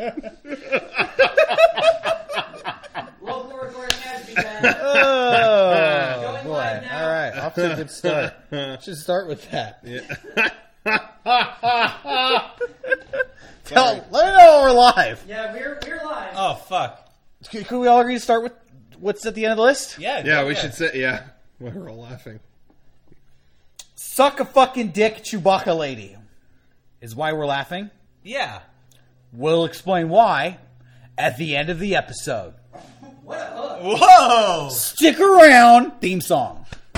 Local recording has begun. Oh, boy. All right. Off to a good start. Should start with that. Yeah. Let me know we're live. Yeah, we're live. Oh, fuck. Can we all agree to start with what's at the end of the list? Yeah, We should say, yeah. We're all laughing. Suck a fucking dick, Chewbacca lady. Is why we're laughing. Yeah. We'll explain why at the end of the episode. What a hook. Whoa! Stick around. Theme song.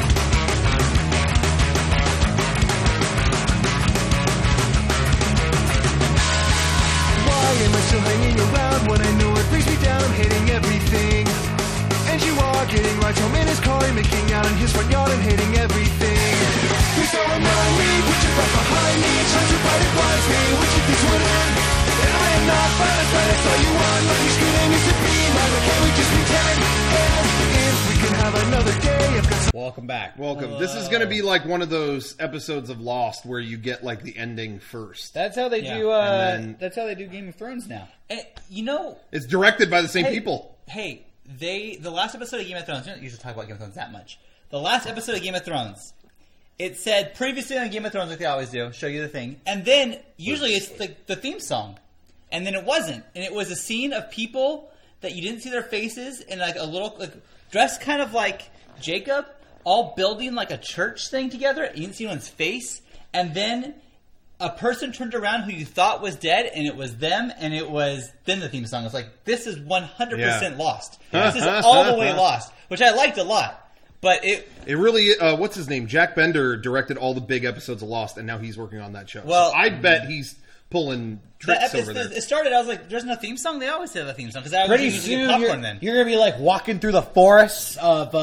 Why am I still hanging around when I know it brings me down? I'm hating everything. And you are getting right home in his car and making out in his front yard and hating everything. Please don't remind me, put your back behind me, trying to fight it blinds me, what you think would end. And I am not fine, that's right, I saw you on, but you're screaming is to be mine, but can't we just pretend? And if we can have another day, I've got some... Welcome back. Welcome. This is going to be like one of those episodes of Lost where you get like the ending first. That's how they Yeah. do. And then- That's how they do Game of Thrones now. You know, It's directed by the same people. hey, the last episode of Game of Thrones, we don't usually talk about Game of Thrones that much. The last episode of Game of Thrones, it said previously on Game of Thrones, like they always do, show you the thing, and then usually it's the theme song, and then it wasn't, and it was a scene of people that you didn't see their faces, and like a little dressed kind of like Jacob, all building like a church thing together. You didn't see anyone's face, and then a person turned around who you thought was dead, and it was them, and it was then the theme song was like, this is 100% Yeah. Lost. This is all the way Lost, which I liked a lot. But it really, what's his name? Jack Bender directed all the big episodes of Lost, and now he's working on that show. Well- so I bet he's pulling tricks over there. it started. I was like, "There's no theme song." They always have a theme song because I was Pretty using soon, popcorn then. you're gonna be like walking through the forests of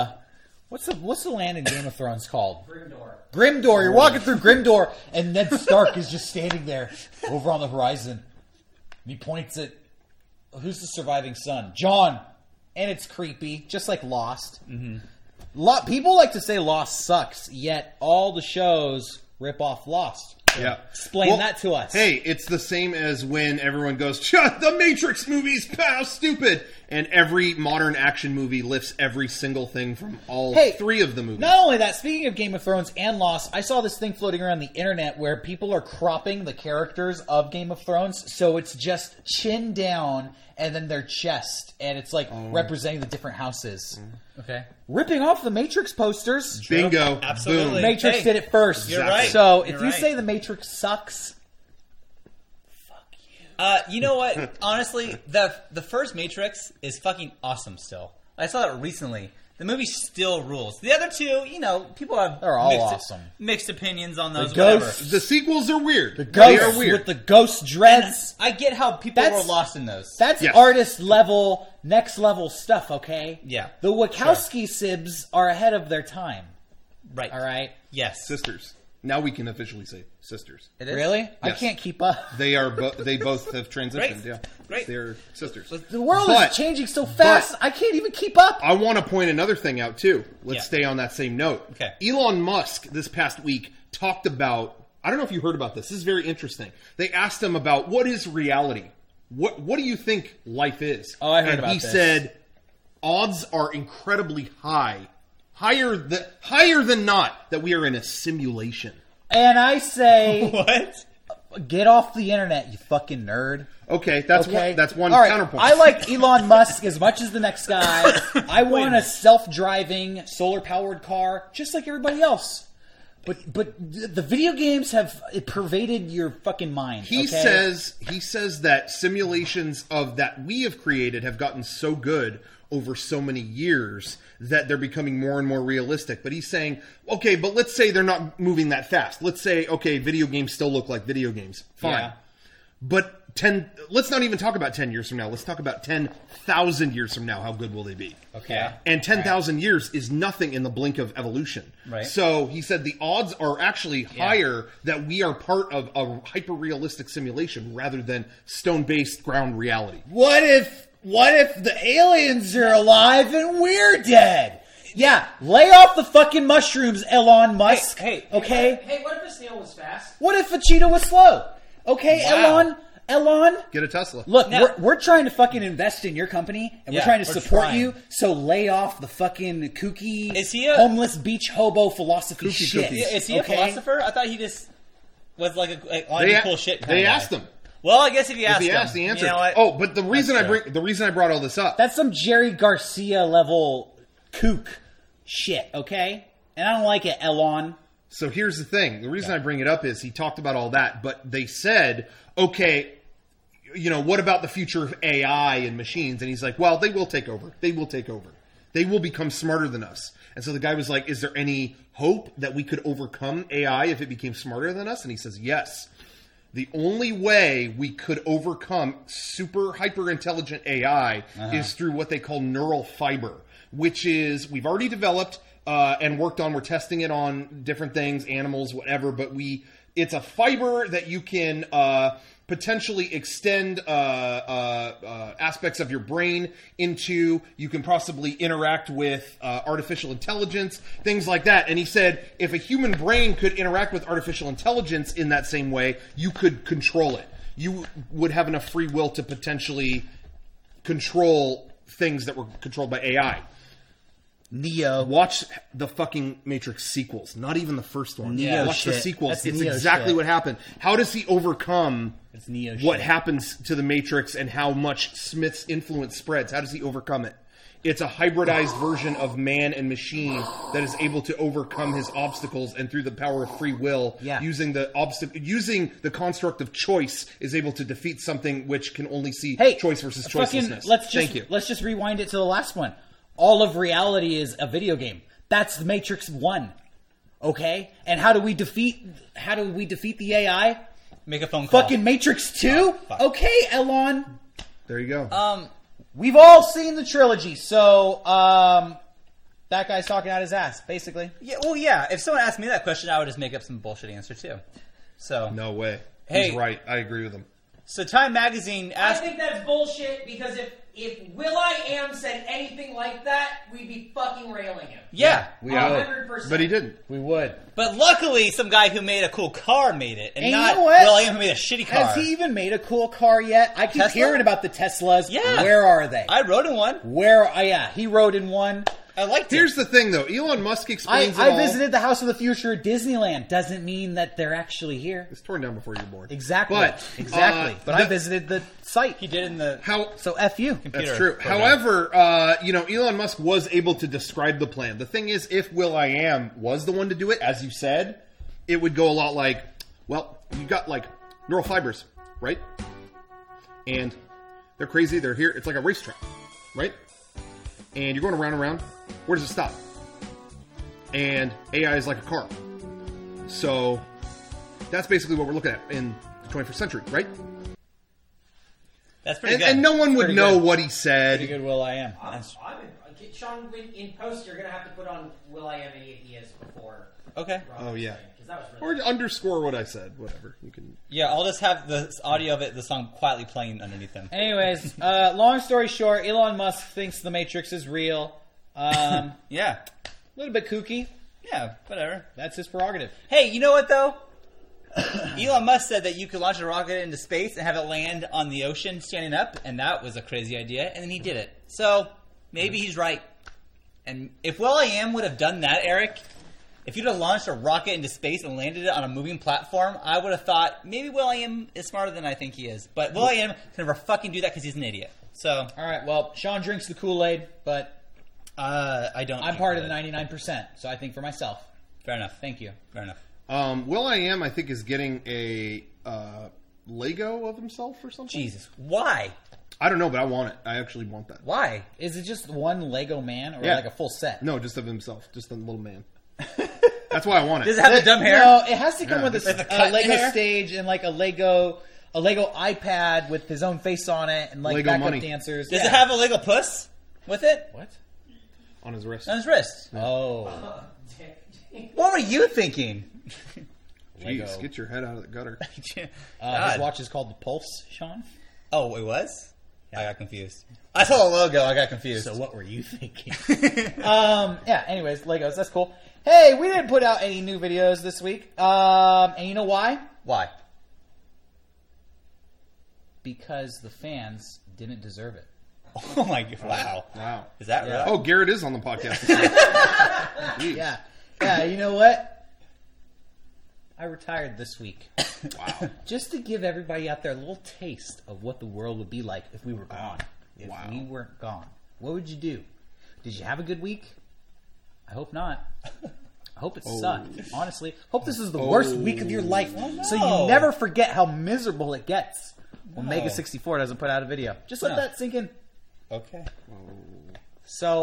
what's the land in Game of Thrones called? Grimdor. You're walking through Grimdor, and Ned Stark is just standing there over on the horizon. And he points at who's the surviving son, Jon, and it's creepy, just like Lost. Mm-hmm. People like to say Lost sucks, yet all the shows rip off Lost. Yeah. Explain that to us. Hey, it's the same as when everyone goes, the Matrix movies, pow, stupid. And every modern action movie lifts every single thing from all three of the movies. Not only that, speaking of Game of Thrones and Lost, I saw this thing floating around the internet where people are cropping the characters of Game of Thrones, so it's just chin down and then their chest, and it's like representing the different houses. Okay, Ripping off the Matrix posters. Bingo. Absolutely. Boom. Matrix Hey, did it first. you're right. So if You're you right. say the Matrix sucks, You know what? Honestly, the first Matrix is fucking awesome. Still, I saw that recently. The movie still rules. The other two, people have They're all awesome. mixed opinions on those. The Whatever. ghosts. The sequels are weird. the They ghosts are weird. with the ghost dreads. I get how people That's- were lost in those. That's Yes. artist level, next level stuff, okay? Yeah. The Wachowski sibs are ahead of their time, Right. all right? Yes. Sisters. Now we can officially say sisters. It is. Really? I Yes. can't keep up. They are. They both have transitioned. Great. Yeah, Great. They're sisters. The world But- is changing so fast, I can't even keep up. I want to point another thing out too. Let's Yeah. stay on that same note. Okay. Elon Musk this past week talked about. I don't know if you heard about this. This is very interesting. They asked him about what is reality. What do you think life is? Oh, I heard and about he this. said odds are incredibly high, higher than not, that we are in a simulation. And I say, What? get off the internet, you fucking nerd. Okay, that's Okay? one. That's one All right, counterpoint. I like Elon Musk as much as the next guy. I want a self-driving, solar-powered car, just like everybody else. But the video games have pervaded your fucking mind. He okay? says that simulations of that we have created have gotten so good over so many years that they're becoming more and more realistic. But he's saying, okay, but let's say they're not moving that fast. Let's say, okay, video games still look like video games. Fine. Yeah. But let's not even talk about 10 years from now. Let's talk about 10,000 years from now. How good will they be? Okay. And 10,000 years is nothing in the blink of evolution. Right. So he said the odds are actually higher that we are part of a hyper-realistic simulation rather than stone-based ground reality. What if the aliens are alive and we're dead? Yeah, lay off the fucking mushrooms, Elon Musk. Hey, okay? Hey, what if a snail was fast? What if a cheetah was slow? Okay, Wow. Elon, Get a Tesla. look, Now- we're trying to fucking invest in your company, and we're Yeah, trying to we're support trying. you. So lay off the fucking kooky, Is he a- homeless beach hobo philosophy Kooky shit. cookies. Is he okay? a philosopher? I thought he just was like on They, cool shit. they asked him. Well, I guess if you If ask he him, asked, the answer. You know what? Oh, but the reason That's I brought all this up. That's some Jerry Garcia level kook shit, okay? And I don't like it, Elon. So here's the thing. The reason I bring it up is he talked about all that, but they said, okay, what about the future of AI and machines? And he's like, well, they will take over. They will take over. They will become smarter than us. And so the guy was like, is there any hope that we could overcome AI if it became smarter than us? And he says, yes. The only way we could overcome super hyper intelligent AI is through what they call neural fiber, which is we've already developed and worked on. We're testing it on different things, animals, whatever. But it's a fiber that you can potentially extend aspects of your brain into. You can possibly interact with artificial intelligence, things like that. And he said if a human brain could interact with artificial intelligence in that same way, you could control it. You would have enough free will to potentially control things that were controlled by AI. Neo. Watch the fucking Matrix sequels, not even the first one. Neo Watch the shit. sequels. That's It's Neo exactly shit. what happened. How does he overcome It's Neo what shit. happens to the Matrix and how much Smith's influence spreads? How does he overcome it? It's a hybridized version of man and machine that is able to overcome his obstacles, and through the power of free will, using the construct of choice, is able to defeat something which can only see Hey, choice versus fucking, choicelessness. Thank you. Let's just rewind it to the last one. All of reality is a video game. That's the Matrix 1. Okay? And how do we defeat the AI? Make a phone call. Fucking Matrix 2? fuck. Okay, Elon. There you go. We've all seen the trilogy, so that guy's talking out his ass, basically. Yeah, well, yeah. If someone asked me that question, I would just make up some bullshit answer too. So No way. Hey. He's right. I agree with him. So Time Magazine I asked. think that's bullshit because if Will.i.am said anything like that, we'd be fucking railing him. Yeah, We 100%. But he didn't. We would. but luckily, some guy who made a cool car made it, and And you not know what? Will.i.am who made a shitty car. Has he even made a cool car yet? I keep Tesla? hearing about the Teslas. Yeah. Where are they? I rode in one. He rode in one. I liked Here's it. the thing, though. Elon Musk I explains it all. visited the House of the Future at Disneyland. Doesn't mean that they're actually here. It's torn down before you're born. Exactly. But, But I visited the site. He did in the. How So F you. That's computer true. program. However, Elon Musk was able to describe the plan. The thing is, if Will.i.am was the one to do it, as you said, it would go a lot like, well, you got like neural fibers, right? And they're crazy. They're here. It's like a racetrack, right? And you're going around and around. Where does it stop? And AI is like a car. So that's basically what we're looking at in the 21st century, right? That's pretty And, good. and no one would Pretty know good. what he said. Pretty good Will I am. Sean, in post, you're gonna have to put on Will.i.am any ideas before. Okay. Oh, yeah. Because that was Or really. underscore what I said. Whatever. You can. Yeah, I'll just have the audio of it, the song quietly playing underneath them. Anyways, long story short, Elon Musk thinks the Matrix is real. A Yeah. little bit kooky. Yeah, whatever. That's his prerogative. Hey, you know what though? Elon Musk said that you could launch a rocket into space and have it land on the ocean standing up, and that was a crazy idea, and then he did it. So, maybe he's right. And if Will.i.am would have done that, Eric, if you'd have launched a rocket into space and landed it on a moving platform, I would have thought, maybe Will.i.am is smarter than I think he is. But Will.i.am can never fucking do that because he's an idiot. So, All right, well, Sean drinks the Kool-Aid, but I don't... I'm part of the 99%, so I think for myself. Fair enough. Thank you. Fair enough. Will.i.am, I think, is getting a Lego of himself or something. Jesus. Why? I don't know, but I want it. I actually want that. Why? Is it just one Lego man or Yeah. like a full set? No, just of himself. Just a little man. That's why I want it. Does it have the dumb hair? No, it has to come Yeah. with With the a cut Lego hair? stage and like a Lego iPad with his own face on it and like Lego backup money. dancers. Does Yeah. it have a Lego puss with it? what? On his wrist. On his wrist. Oh, What were you thinking? Lego. Jeez, get your head out of the gutter. his God. watch is called the Pulse, Sean. Oh, it was? I got confused. I saw the logo, I got confused. So what were you thinking? Yeah. Anyways, Legos. That's cool. Hey, we didn't put out any new videos this week. And you know why? Why? because the fans didn't deserve it. Oh my god! Wow. Wow. Is that Yeah. right? Oh, Garrett is on the podcast. Jeez. Yeah, you know what? I retired this week. Wow. Just to give everybody out there a little taste of what the world would be like if we were gone. If Wow. we weren't gone. What would you do? Did you have a good week? I hope not. I hope it sucked. Honestly. Hope this is the worst week of your life. So you never forget how miserable it gets when Mega 64 doesn't put out a video. Just let that sink in. Okay. So,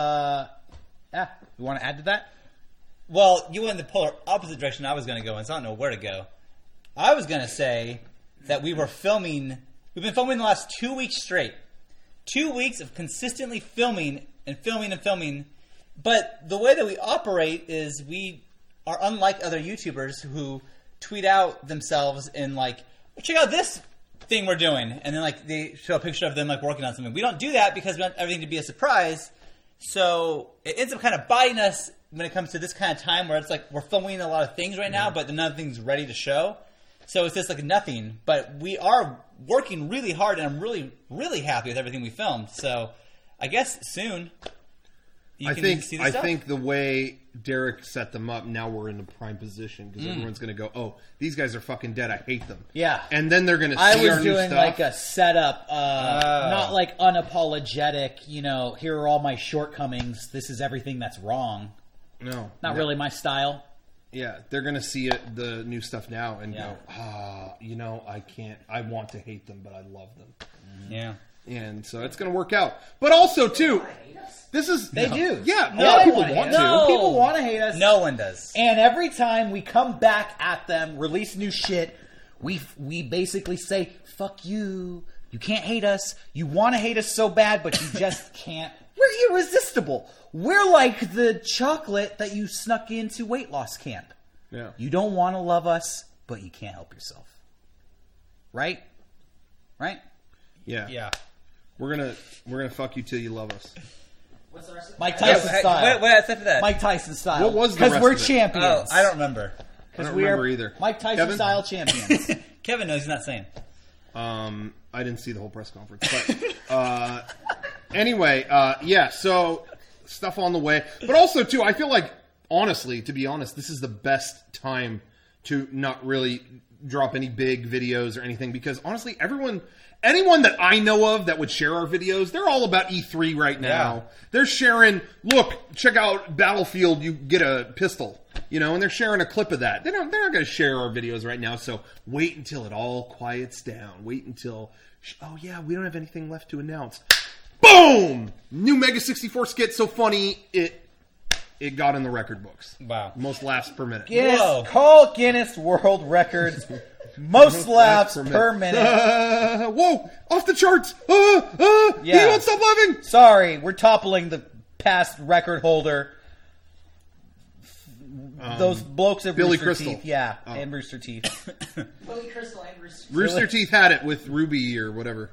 yeah. You want to add to that? Well, you went in the polar opposite direction I was going to go in, so I don't know where to go. I was going to say that we've been filming the last 2 weeks straight. 2 weeks of consistently filming and filming and filming. But the way that we operate is we are unlike other YouTubers who tweet out themselves in like, check out this thing we're doing. And then like they show a picture of them like working on something. We don't do that because we want everything to be a surprise. So it ends up kind of biting us when it comes to this kind of time where it's like we're filming a lot of things right now, but nothing's ready to show. So it's just like nothing. But we are working really hard, and I'm really, really happy with everything we filmed. So I guess soon you can see the stuff. I think the way Derek set them up, now we're in a prime position because everyone's going to go, oh, these guys are fucking dead. I hate them. Yeah. And then they're going to see I our was new doing stuff. like a setup, not like unapologetic, here are all my shortcomings. This is everything that's wrong. No. Not really my style. Yeah, they're going to see the new stuff now and Yeah. go, I can't. I want to hate them, but I love them. Yeah. And so it's going to work out. But also, too, this is... They do. Yeah, a No, lot of people they want hate us. to. No, people want to hate us. No one does. And every time we come back at them, release new shit, we basically say, fuck you. You can't hate us. You want to hate us so bad, but you just can't. We're irresistible. We're like the chocolate that you snuck into weight loss camp. Yeah. You don't want to love us, but you can't help yourself. Right? Right? Yeah. Yeah. We're gonna fuck you till you love us. What's our Mike Tyson style. Wait, except for that. Mike Tyson style. What was the Because rest we're of it? champions. Oh, I don't remember. I don't we remember are either. Mike Tyson Kevin? style champions. Kevin knows he's not saying. I didn't see the whole press conference, but anyway, yeah. So stuff on the way, but also too, I feel like honestly, to be honest, this is the best time to not really drop any big videos or anything because honestly, anyone that I know of that would share our videos, they're all about E3 right now. Yeah. They're sharing, look, check out Battlefield, you get a pistol, and they're sharing a clip of that. They're not going to share our videos right now, so wait until it all quiets down. Wait until, oh yeah, we don't have anything left to announce. Boom! New Mega 64 skit, so funny, it got in the record books. Wow. Most laughs per minute. Guinness, Whoa. call Guinness World Records. Most laughs per minute. Whoa! Off the charts! Yeah. He won't stop laughing! Sorry, we're toppling the past record holder. Those blokes at Billy Rooster Crystal. Teeth. Yeah, Oh. and Rooster Teeth. Billy Crystal and Bruce? Rooster Teeth had it with Ruby or whatever.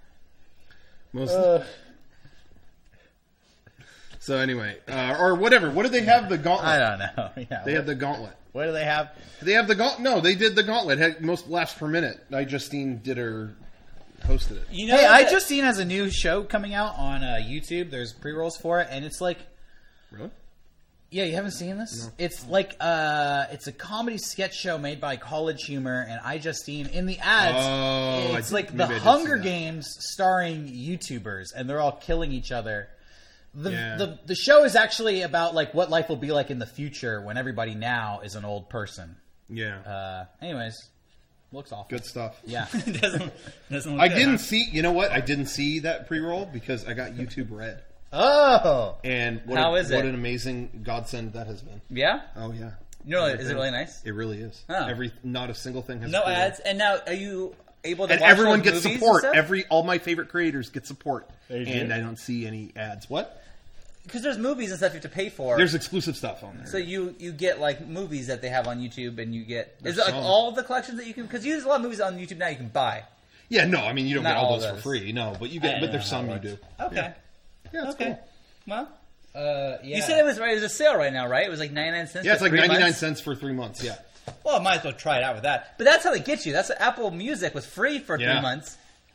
So anyway, or whatever. What did they have? The gauntlet. I don't know. Yeah, They had the gauntlet. what do they have? They have the gauntlet. No, they did the gauntlet. Had most laughs per minute. Justine hosted it. You know, Hey, that- iJustine has a new show coming out on YouTube. There's pre-rolls for it, and it's like, Really? yeah, you haven't seen this? No. It's like, it's a comedy sketch show made by College Humor, and iJustine, in the ads, Oh, it's I like did- the maybe I did Hunger see that. Games starring YouTubers, and they're all killing each other. Yeah. The show is about like what life will be like in the future when everybody now is an old person. Yeah. Anyways, looks awful. Good stuff. Yeah. doesn't look I good, didn't huh? see. You know what? I didn't see that pre-roll because I got YouTube Red. Oh. And what How is it? What an amazing godsend that has been. Yeah? Oh yeah. No, is it really nice? It really is. Oh. Not a single thing has No a pre-roll. ads. And now, are you able to And watch everyone those gets movies support. and stuff? All my favorite creators get support. They do? And I don't see any ads. What? Because there's movies and stuff you have to pay for. There's exclusive stuff on there. So you get like movies that they have on YouTube, and you get is it like some. all the collections that you can? Because there's a lot of movies on YouTube now you can buy. Yeah, no, I mean you don't Not get all all those for those. free. No, but you I get. don't But know there's how some it you do. works. Okay. Yeah, it's Okay. cool. Well, Yeah. you said it was a sale right now, right? It was like 99 cents. Yeah, it's for like 3 99 months? cents for 3 months. Yeah. Well, I might as well try it out with that. But that's how they get you. That's Apple Music was free for Yeah. 3 months.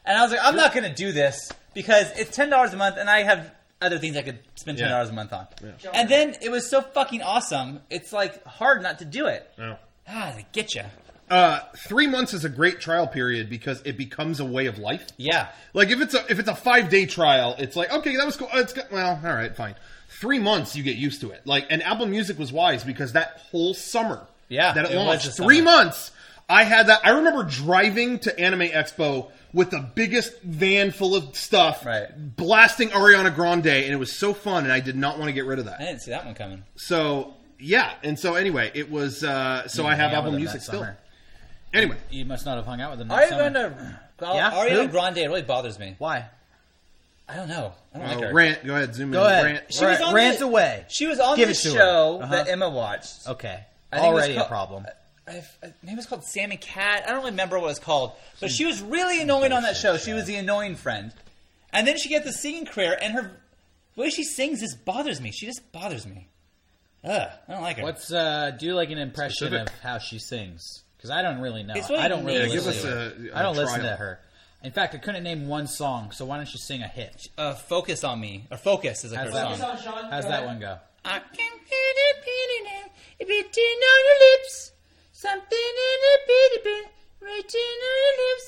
And I was like, I'm not going to do this because it's $10 a month, and I have other things I could spend $10 a month on. Yeah. And then it was so fucking awesome. It's like hard not to do it. Yeah. They get you. 3 months is a great trial period because it becomes a way of life. Yeah. Like if it's a 5-day trial, it's like, okay, that was cool. Well, all right, fine. 3 months, you get used to it. Like, and Apple Music was wise because that whole summer that it launched, was the 3 summer. months, I had that. I remember driving to Anime Expo with the biggest van full of stuff, Right. blasting Ariana Grande, and it was so fun, and I did not want to get rid of I that. didn't see that one coming. So, yeah, and so anyway, it was, so I have hang out Apple with him Music that still. summer. Anyway. You must not have hung out with them Are that you summer. going to... Yeah? Ariana Who? Grande, it really bothers me. Why? I don't know. I don't like her. Rant, go ahead, zoom Go in. ahead. Rant. She was on Rant the- away. She was on Give this it to her. show Uh-huh. that Emma watched. Okay. I think it was Already a called- problem. Maybe it was called Sammy Cat. I don't remember what it was called. But she was really annoying on that show. She was the annoying friend. And then she gets the singing career, and her the way she sings just bothers me. She just bothers me. Ugh, I don't like her. What's do like an impression Specific. of how she sings? Because I don't really know. It's really I don't really nasally. listen Give us to her. a I don't listen trial. to her. In fact, I couldn't name one song. So why don't you sing a hit? Focus on Me. Or Focus is like her How's that Focus song. on Sean. How's Go that ahead. one go? I can feel it beating out, it beating on your lips. Something in a bitty bit, reaching on your lips.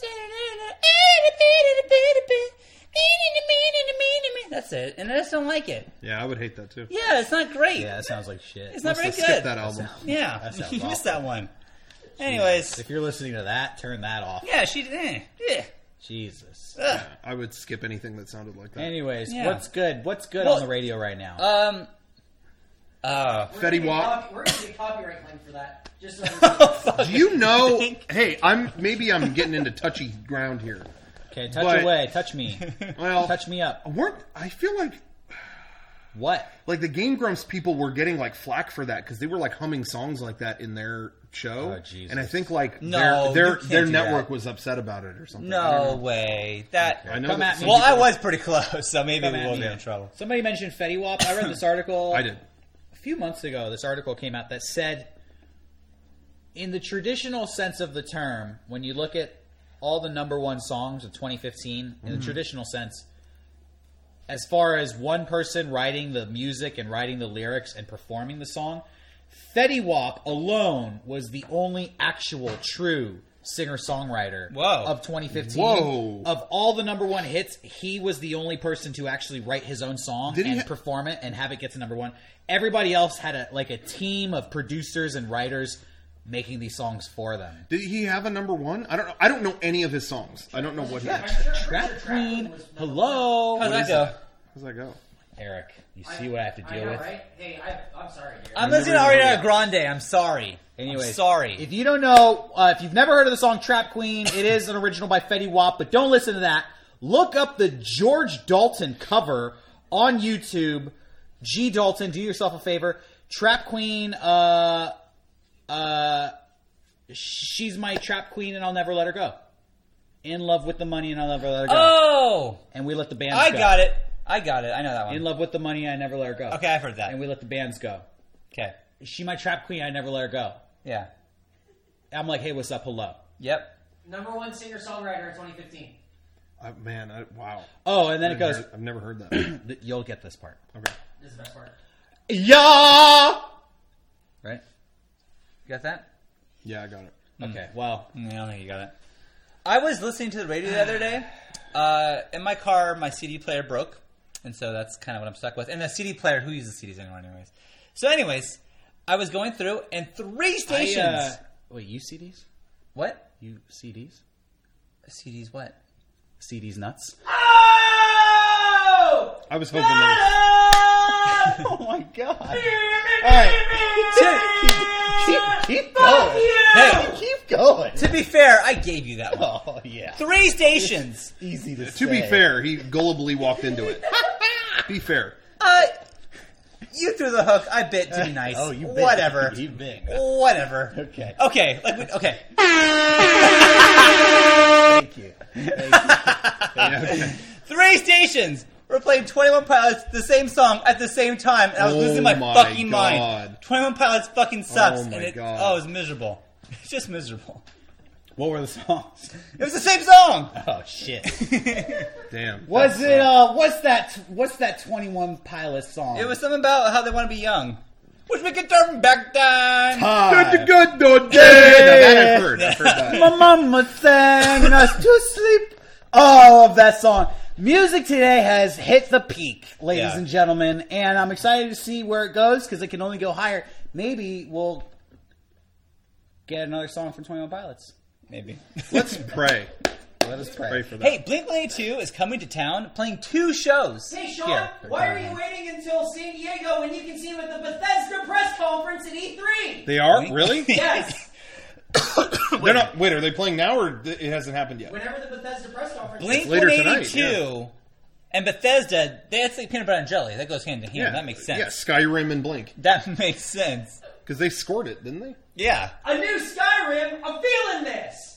That's it, and I just don't like it. Yeah, I would hate that too. Yeah, it's not great. Yeah, that sounds like shit. It's not very Must good. have skipped that album. Yeah, That sounds you missed awful. that one. Anyways, If you're listening to that, turn that off. yeah, she. Yeah. Jesus. Ugh. I would skip anything that sounded like that. Anyways, Yeah. what's good? What's good Well- on the radio right now? Um. Fetty We're gonna Wap. We're going to get copyright claim for that. Just so Do you know? Hey, I'm getting into touchy ground here. Okay, touch but- away. Touch me. Well, Touch me up. I feel What? like the Game Grumps people were getting like flack for that because they were like humming songs like that in their show, Oh, Jesus. and I think like No, you their can't their do network that. was upset about it or something. I don't No know. way. That. I know Come that at some me. Well, I people- was pretty close, so maybe Come we at will me. be in trouble. Somebody mentioned Fetty Wap. I read this article. I did. A few months ago, this article came out that said, in the traditional sense of the term, when you look at all the number one songs of 2015, in the traditional sense, as far as one person writing the music and writing the lyrics and performing the song, Fetty Wap alone was the only actual true singer-songwriter Whoa. of 2015. Whoa. Of all the number one hits, he was the only person to actually write his own song Did he and ha- perform it and have it get to number one. Everybody else had a team of producers and writers making these songs for them. Did he have a number one? I don't know. I don't know any of his songs. I don't know what he. I'm sure Trap Queen, was number hello. How's that is go? that? How's that go? Eric, you see what I have to I deal know, with? right? Hey, I'm sorry. Gary. I'm listening to never even heard Ariana Grande. I'm sorry. Anyways, I'm sorry. If you don't know, if you've never heard of the song Trap Queen, it is an original by Fetty Wap, but don't listen to that. Look up the George Dalton cover on YouTube. G. Dalton, do yourself a favor. Trap Queen, she's my trap queen and I'll never let her go. In love with the money and I'll never let her go. Oh, And we let the bands I go. got it. I got it. I know that one. In love with the money, I never let her go. Okay, I've heard that. And we let the bands go. Okay. She my trap queen, I never let her go. Yeah. I'm like, hey, what's up? Hello. Yep. Number one singer-songwriter in 2015. Wow. Oh, and then it goes, I've never heard that. you'll get this part. Okay. This is the best part. Yeah! Right? You got that? Yeah, I got it. Okay, well, I don't think you got it. I was listening to the radio the other day. In my car, my CD player broke. And so that's kind of what I'm stuck with. And the CD player, who uses CDs anymore anyways? So anyways, I was going through and 3 stations. wait, you CDs? What? You CDs? CDs what? CDs nuts? Oh! I was hoping that Oh my god. Alright. Keep going. Hey, Keep going. to be fair, I gave you that one. Oh, yeah. 3 stations. Easy to was, to be fair, he gullibly walked into it. Be fair. You threw the hook. I bit to be nice. Oh, you big. Whatever. You big. Whatever. Okay. Okay. Okay. Thank you. Yeah, okay. 3 stations. We're playing 21 Pilots, the same song at the same time, and I was Oh losing my my fucking God. mind. 21 Pilots fucking sucks, Oh my and God. it was miserable. It's just miserable. What were the songs? It was the same song. Oh shit! Damn. Was it? What's that 21 Pilots song? It was something about how they want to be young. Wish we could turn back time. Hi. Good no day. That I've heard that. My mama sang us to sleep. Oh, of that song. Music today has hit the peak, ladies Yeah. and gentlemen, and I'm excited to see where it goes because it can only go higher. Maybe we'll get another song from 21 Pilots. Maybe. Let's pray. Let us Pray pray. for that. Hey, Blink-182 is coming to town, playing 2 shows. Hey, Sean, Here. why are you waiting until San Diego when you can see him at the Bethesda press conference at E3? They are? Really? Yes. They're not. Wait, are they playing now or it hasn't happened yet? Whenever the Bethesda press conference later tonight, Blink-182 and Bethesda, that's like peanut butter and jelly. That goes hand in hand. That makes sense. Yeah, Skyrim and Blink. That makes sense. Because they scored it, didn't they? Yeah. A new Skyrim, I'm feeling this.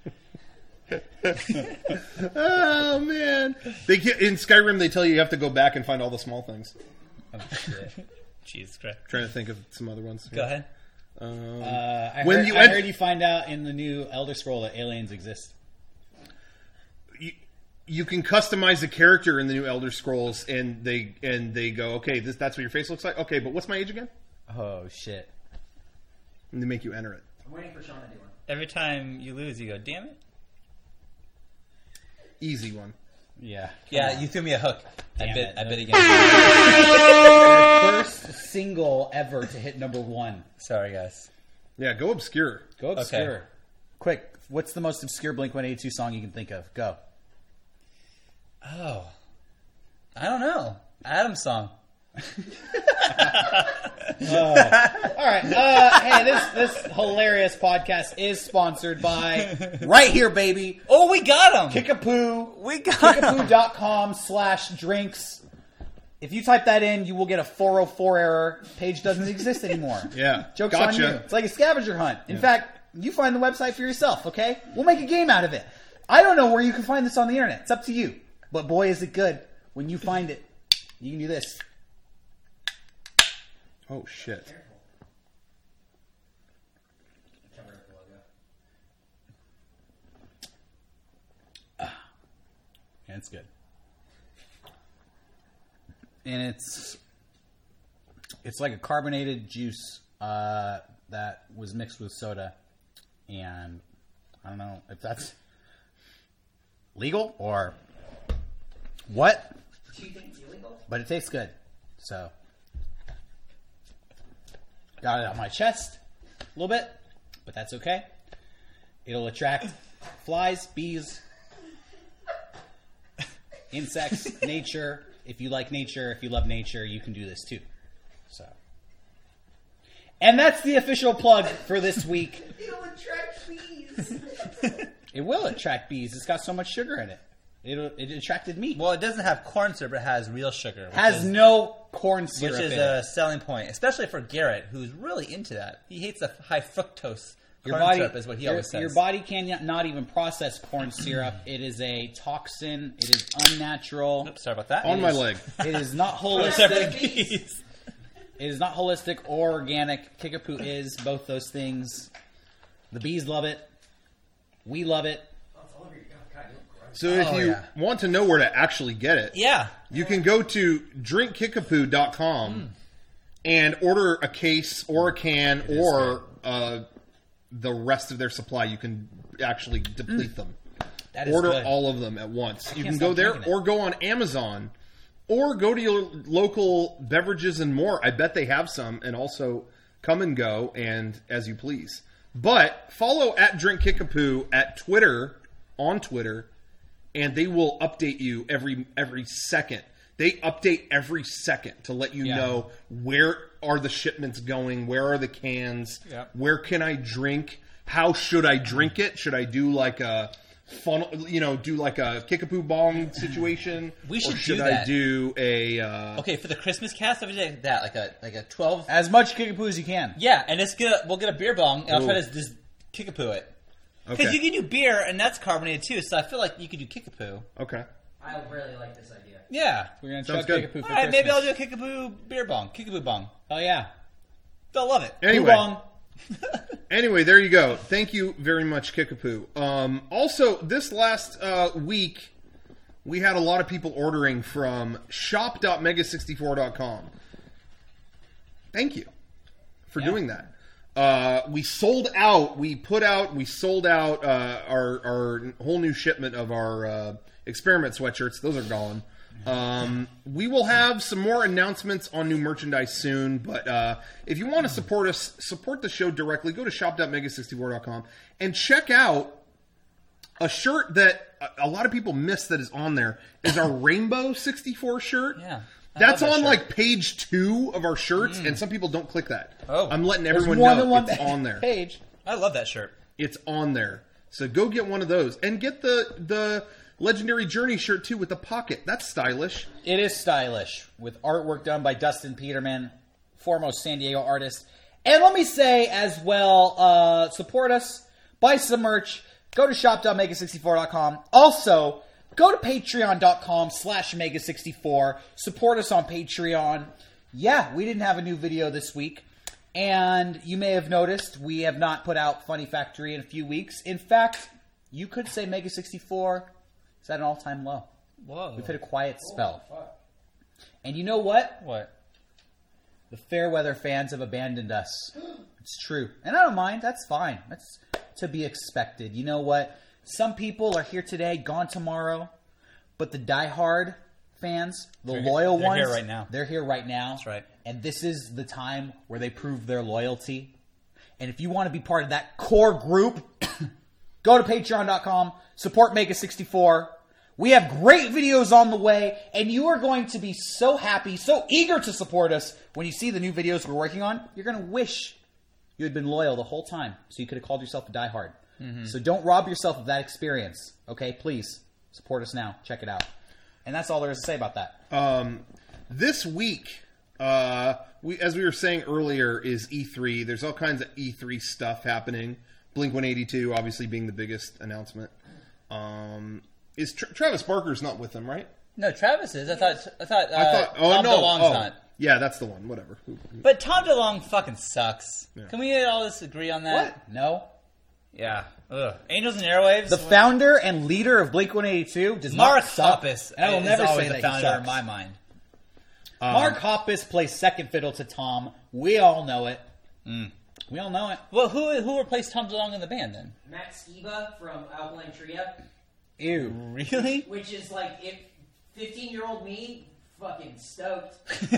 Oh, man. In Skyrim, they tell you have to go back and find all the small things. Oh, shit. Jesus Christ. Trying to think of some other ones. Go ahead. I When heard, you I ent- heard you find out in the new Elder Scroll that aliens exist. You can customize a character in the new Elder Scrolls, and they go, okay, that's what your face looks like? Okay, but what's my age again? Oh shit! And they make you enter it. I'm waiting for Sean to do one. Every time you lose, you go, damn it. Easy one. Yeah. Yeah, you threw me a hook. I Damn bet it. again. Our first single ever to hit number 1. Sorry, guys. Yeah, go obscure. Go obscure. Okay. Quick, what's the most obscure Blink-182 song you can think of? Go. Oh. I don't know. Adam's song. All right. Hey, this hilarious podcast is sponsored by right here, baby. Oh, we got him. Kickapoo. We got him. Kickapoo.com/drinks. If you type that in, you will get a 404 error. Page doesn't exist anymore. Yeah. Joke's on you. It's like a scavenger hunt. In fact, you find the website for yourself, okay? We'll make a game out of it. I don't know where you can find this on the internet. It's up to you. But boy, is it good. When you find it, you can do this. Oh, shit. And it's good. And it's like a carbonated juice that was mixed with soda. And I don't know if that's legal or what, Do you think it's illegal? but it tastes good. So got it on my chest a little bit, but that's okay. It'll attract flies, bees, insects, nature. If you like nature, if you love nature, you can do this too. So, and that's the official plug for this week. It'll attract bees. It will attract bees. It's got so much sugar in it. It attracted me. Well, it doesn't have corn syrup, but it has real sugar. Which Has is, no corn syrup which is in a it. selling point, especially for Garrett, who's really into that. He hates the high fructose Your corn body, syrup, is what he always says. your body cannot even process corn syrup. It is a toxin. It is unnatural. Oops, sorry about that. On my leg. It is not Separate holistic. bees. It is not holistic or organic. Kickapoo is both those things. The bees love it. We love it. So if you want to know where to actually get it, Yeah. you can go to drinkkickapoo.com and order a case or a can or the rest of their supply. You can actually deplete them. That is Order good. all of them at once. You can't can go stop there drinking it. or go on Amazon or go to your local Beverages and More. I bet they have some, and also come and go and as you please. But follow at Drink Kickapoo at on Twitter, and they will update you every second. They update every second to let you know where are the shipments going, where are the cans, where can I drink, how should I drink it? Should I do like a funnel, do like a Kickapoo bong situation? We should or should do I that. do a Okay, for the Christmas cast, I would do that, like a 12. As much Kickapoo as you can. Yeah, and we'll get a beer bong, and I'll try to just Kickapoo it. Because Okay. you can do beer, and that's carbonated too, so I feel like you could do Kickapoo. Okay. I really like this idea. Yeah. We're going to Sounds chug good. Kickapoo for Alright, maybe I'll Christmas. do a Kickapoo beer bong. Kickapoo bong. Oh, yeah. They'll love it. Anyway, Bong. Anyway, there you go. Thank you very much, Kickapoo. Also, this last week, we had a lot of people ordering from shop.mega64.com. Thank you for doing that. We sold out. We sold out our whole new shipment of our experiment sweatshirts. Those are gone. We will have some more announcements on new merchandise soon, but if you want to support us, support the show directly, go to shop.mega64.com and check out a shirt that a lot of people miss that is on there is our Rainbow 64 shirt. Yeah. That's love that on shirt. like page 2 of our shirts, and some people don't click that. Oh. I'm letting There's everyone more know than one it's on there. page. I love that shirt. It's on there. So go get one of those. And get the Legendary Journey shirt, too, with the pocket. That's stylish. It is stylish, with artwork done by Dustin Peterman, foremost San Diego artist. And let me say as well, support us, buy some merch, go to shop.mega64.com. Also, go to patreon.com/mega64. Support us on Patreon. Yeah, we didn't have a new video this week. And you may have noticed we have not put out Funny Factory in a few weeks. In fact, you could say Mega64 is at an all-time low. Whoa. We've hit a quiet spell. And you know what? What? The Fairweather fans have abandoned us. It's true. And I don't mind. That's fine. That's to be expected. You know what? Some people are here today, gone tomorrow. But the diehard fans, They're loyal here ones, right now. they're here right now. That's right. And this is the time where they prove their loyalty. And if you want to be part of that core group, go to patreon.com, support Mega64. We have great videos on the way, and you are going to be so happy, so eager to support us when you see the new videos we're working on. You're going to wish you had been loyal the whole time, so you could have called yourself a diehard. So don't rob yourself of that experience, okay? Please, support us now. Check it out. And that's all there is to say about that. This week, as we were saying earlier, is E3. There's all kinds of E3 stuff happening. Blink-182 obviously being the biggest announcement. Is Travis Barker's not with them, right? No, Travis is. I thought Oh Tom no! DeLonge's Oh, not. yeah, that's the one. Whatever. But Tom DeLonge fucking sucks. Can we all just agree on that? What? No? Yeah. Ugh. Angels and Airwaves. The founder and leader of Blink-182 does Mark not suck. Hoppus And I will is never always say the that founder he in sucks. my mind. Mark Hoppus plays second fiddle to Tom. We all know it. We all know it. Well, who replaced Tom DeLonge in the band then? Matt Skiba from Alkaline Tria, Ew. Really? which is like if 15-year-old me, fucking stoked.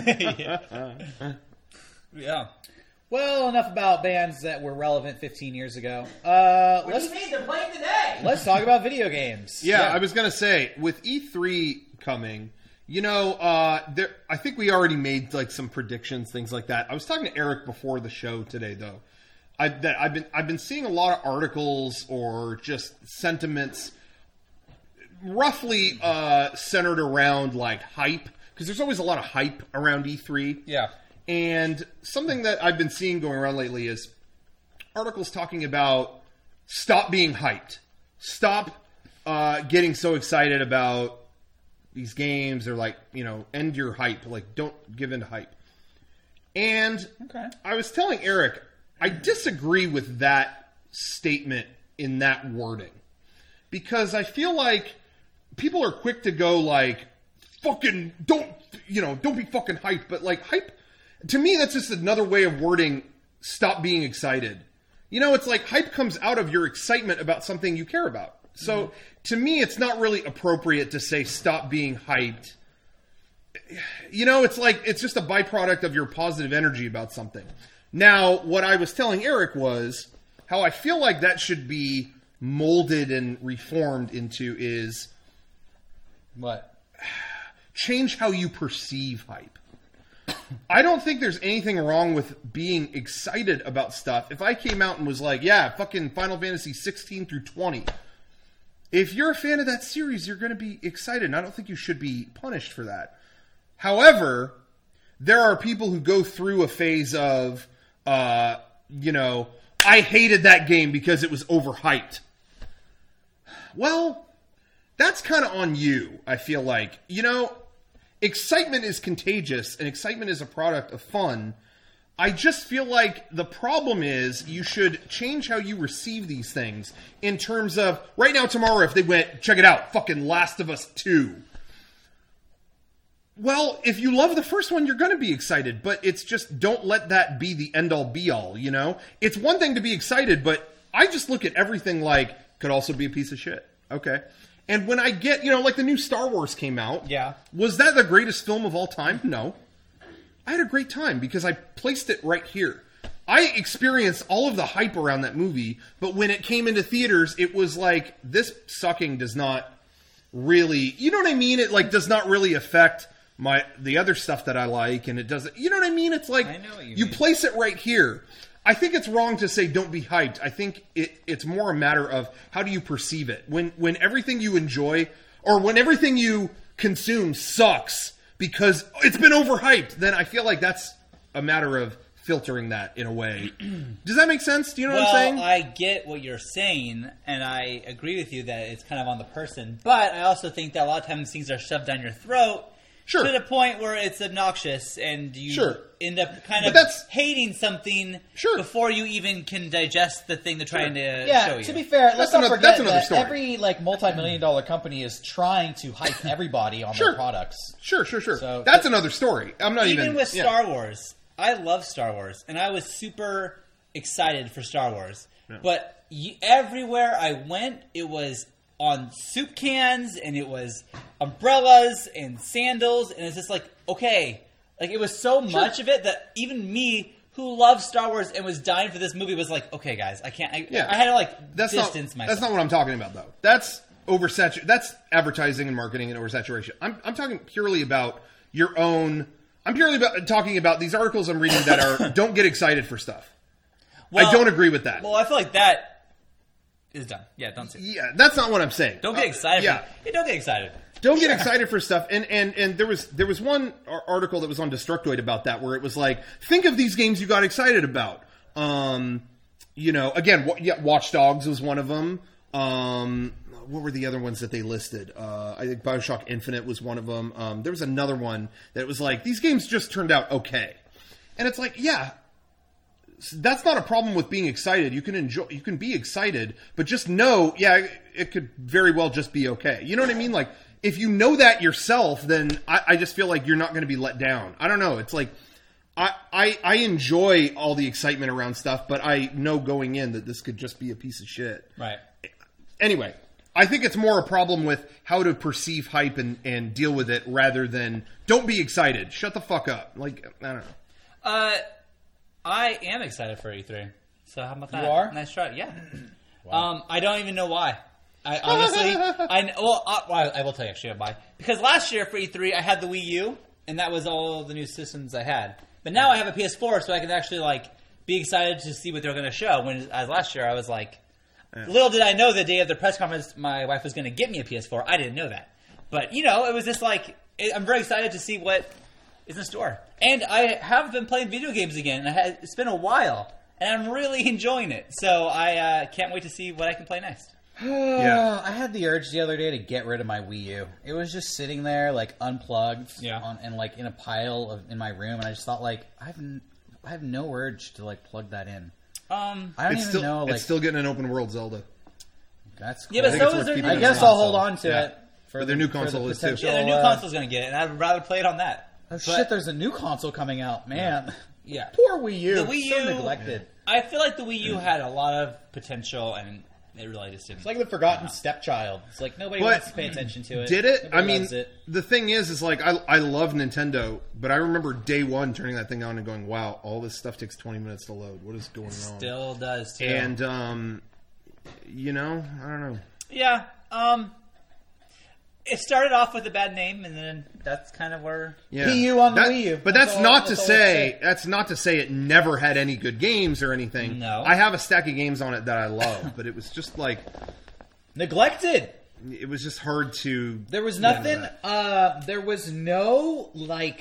Yeah. Well, enough about bands that were relevant 15 years ago. What do you mean? They're playing today. Let's talk about video games. Yeah, I was gonna say with E3 coming, you know, I think we already made like some predictions, things like that. I was talking to Eric before the show today, though. I've been seeing a lot of articles or just sentiments, roughly centered around like hype, because there's always a lot of hype around E3. Yeah. And something that I've been seeing going around lately is articles talking about stop being hyped. Stop getting so excited about these games. Or like, you know, end your hype. Like, don't give in to hype. And I was telling Eric, I disagree with that statement in that wording. Because I feel like people are quick to go like, fucking, don't be fucking hyped. But like, hype... To me, that's just another way of wording stop being excited. You know, it's like hype comes out of your excitement about something you care about. So, to me, it's not really appropriate to say stop being hyped. You know, it's like, it's just a byproduct of your positive energy about something. Now, what I was telling Eric was how I feel like that should be molded and reformed into is... What? Change how you perceive hype. I don't think there's anything wrong with being excited about stuff. If I came out and was like, yeah, fucking Final Fantasy 16 through 20. If you're a fan of that series, you're going to be excited. And I don't think you should be punished for that. However, there are people who go through a phase of, you know, I hated that game because it was overhyped. Well, that's kind of on you, I feel like. You know, excitement is contagious, and excitement is a product of fun. I just feel like the problem is you should change how you receive these things in terms of, right now, tomorrow, if they went, check it out, fucking Last of Us 2. Well, if you love the first one, you're going to be excited, but it's just, don't let that be the end-all, be-all, you know? It's one thing to be excited, but I just look at everything like, could also be a piece of shit. Okay. And when I get, like the new Star Wars came out. Yeah. Was that the greatest film of all time? No. I had a great time because I placed it right here. I experienced all of the hype around that movie, but when it came into theaters, it was like, this sucking does not really, you know what I mean? It like does not really affect the other stuff that I like, and it doesn't, you know what I mean? It's like, I know what you you mean. place it right here. I think it's wrong to say don't be hyped. I think it's more a matter of how do you perceive it. When everything you enjoy, or when everything you consume sucks, because it's been overhyped, then I feel like that's a matter of filtering that in a way. Does that make sense? Do you know what I'm saying? I get what you're saying, and I agree with you that it's kind of on the person. But I also think that a lot of times things are shoved down your throat Sure. to the point where it's obnoxious, and you Sure. end up kind But of that's- hating something Sure. before you even can digest the thing they're trying to show Yeah, you. to be fair, let's not another- forget that's another that story. every multi-million-dollar company is trying to hype everybody on Sure. their products. Sure. So- That's another story. I'm not even... Even with yeah. Star Wars, I love Star Wars, and I was super excited for Star Wars. Yeah. But everywhere I went, it was on soup cans, and it was umbrellas and sandals, and it's just like, okay. Like, it was so much of it that even me, who loves Star Wars and was dying for this movie, was like, okay, guys, I can't... Yeah. I had to, like, That's distance not, myself. That's not what I'm talking about, though. That's that's advertising and marketing and oversaturation. I'm talking purely about your own... I'm purely talking about these articles I'm reading that are don't get excited for stuff. Well, I don't agree with that. Well, I feel like that is done. Yeah, don't say it. Yeah, that's not what I'm saying. Don't get excited. Yeah. Don't get excited. Don't get excited for stuff. And there was one article that was on Destructoid about that where it was like, think of these games you got excited about. Again, Watch Dogs was one of them. What were the other ones that they listed? I think BioShock Infinite was one of them. There was another one that was like, these games just turned out okay. And it's like, yeah, that's not a problem with being excited. You can be excited, but just know, yeah, it could very well just be okay. You know what I mean? Like, if you know that yourself, then I just feel like you're not going to be let down. I don't know. It's like, I enjoy all the excitement around stuff, but I know going in that this could just be a piece of shit. Right. Anyway, I think it's more a problem with how to perceive hype and deal with it rather than don't be excited. Shut the fuck up. Like, I don't know. I am excited for E3. So how about that? You are? Nice try. Yeah. I don't even know why. I honestly, I will tell you actually why. Because last year for E3, I had the Wii U, and that was all the new systems I had. But now I have a PS4, so I can actually be excited to see what they're going to show. As last year, I was like, little did I know the day of the press conference, my wife was going to get me a PS4. I didn't know that. But, it was just I'm very excited to see what is in store. And I have been playing video games again. And it's been a while, and I'm really enjoying it. So I can't wait to see what I can play next. Yeah. I had the urge the other day to get rid of my Wii U. It was just sitting there, unplugged, and in a pile in my room, and I just thought, I have no urge to plug that in. I don't even know. It's still getting an open world Zelda. That's cool. Yeah, but I think so it's is worth their keeping new I guess console. I'll hold on to Yeah. it For their new console is too. potential, Yeah, the new console's going to get it, and I'd rather play it on that. Oh shit! There's a new console coming out, man. Yeah. Poor Wii U. The Wii So U neglected. I feel like the Wii U had a lot of potential, and it really just didn't. It's like the forgotten stepchild. It's like nobody But wants to pay attention to it. Did it? Nobody I mean, loves it. the thing is I love Nintendo, but I remember day one turning that thing on and going, wow, all this stuff takes 20 minutes to load. What is going on? Still does too. And, I don't know. Yeah. It started off with a bad name, and then that's kind of where. Yeah. Wii U on the Wii U. But that's all- not to all say it's that's not to say it never had any good games or anything. No. I have a stack of games on it that I love, but it was just neglected. it was just hard to. There was nothing. There was no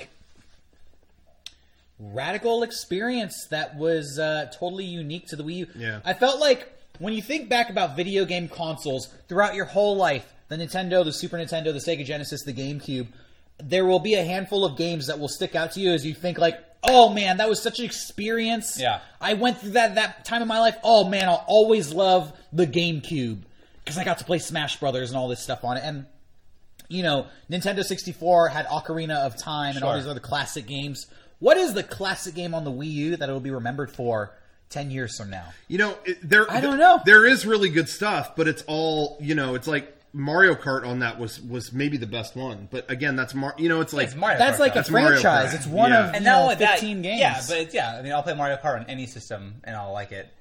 radical experience that was totally unique to the Wii U. Yeah. I felt like when you think back about video game consoles throughout your whole life, the Nintendo, the Super Nintendo, the Sega Genesis, the GameCube, there will be a handful of games that will stick out to you as you think oh man, that was such an experience. Yeah. I went through that time in my life. Oh man, I'll always love the GameCube because I got to play Smash Brothers and all this stuff on it. And you know, Nintendo 64 had Ocarina of Time and all these other classic games. What is the classic game on the Wii U that it will be remembered for 10 years from now? You know, I don't know. There is really good stuff, but it's all, you know, it's like Mario Kart on that was maybe the best one. But again, that's you know, it's like It's Mario That's Kart, like though. a That's Mario franchise. Kart. It's one Yeah. of And you not know, only that, 15 games. yeah, but I mean, I'll play Mario Kart on any system and I'll like it.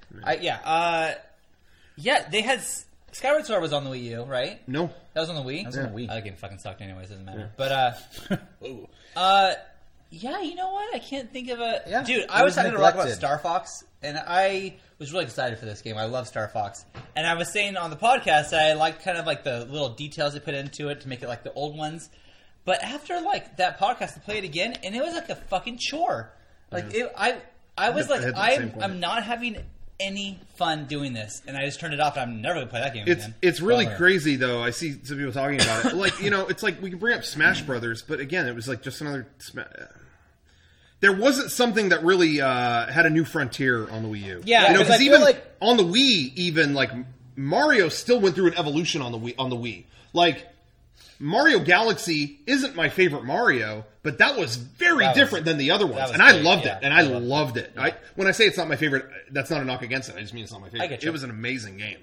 They had Skyward Sword was on the Wii U, right? no. That was on the Wii. That was on the Wii. That game fucking sucked, anyways. Doesn't matter. But yeah, you know what? I can't think of a Yeah, dude. it I was was talking to Rock about neglected. Star Fox, and I was really excited for this game. I love Star Fox, and I was saying on the podcast that I liked kind of like the little details they put into it to make it like the old ones. But after like that podcast, to play it again, and it was like a fucking chore. Like I was like, I had the same point. I'm not having any fun doing this, and I just turned it off. And I'm never gonna play that game again. It's really Bummer. crazy though. I see some people talking about it. Like, you know, it's like we can bring up Smash Brothers, but again, it was like just another. There wasn't something that really had a new frontier on the Wii U. Yeah, you know, because I because feel even like- on the Wii, even like Mario still went through an evolution on the Wii. On the Wii, like Mario Galaxy isn't my favorite Mario, but that was very That was- different than the other ones, was and I great, loved yeah. it. And I loved it. When I say it's not my favorite, that's not a knock against it. I just mean it's not my favorite. get you. It was an amazing game.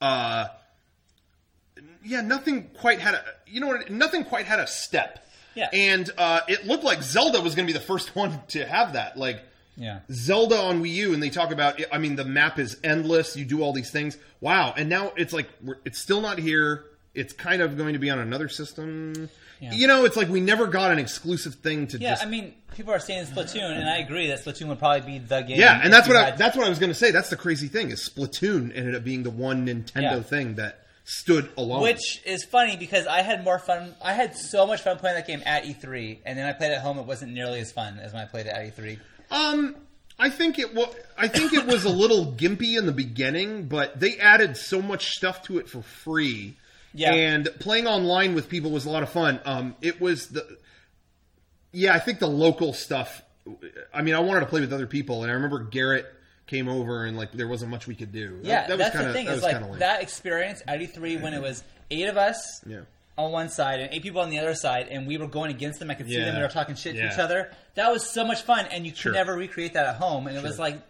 Yeah, nothing quite had a. You know what? Nothing quite had a step. Yeah. And it looked like Zelda was going to be the first one to have that. Like, Yeah. Zelda on Wii U, and they talk about, I mean, the map is endless. You do all these things. Wow. And now it's like, it's still not here. It's kind of going to be on another system. Yeah. You know, it's like we never got an exclusive thing to Yeah, just. I mean, people are saying Splatoon, and I agree that Splatoon would probably be the game. Yeah, and if that's you what had- that's what I was going to say. That's the crazy thing is Splatoon ended up being the one Nintendo Yeah. thing that stood alone. Which is funny because I had more fun. I had so much fun playing that game at E3, and then I played it at home. It wasn't nearly as fun as when I played it at E3. I think it was a little gimpy in the beginning, but they added so much stuff to it for free. Yeah. And playing online with people was a lot of fun. It was I think the local stuff. I mean, I wanted to play with other people, and I remember Garrett came over, and like there wasn't much we could do. Yeah, that was that's kinda, the thing. that Is was kinda like lame. that experience at E3 when it was 8 of us Yeah. on one side and 8 people on the other side, and we were going against them. I could see Yeah. them. They were talking shit to Yeah. each other. That was so much fun, and you could Sure. never recreate that at home. And it was like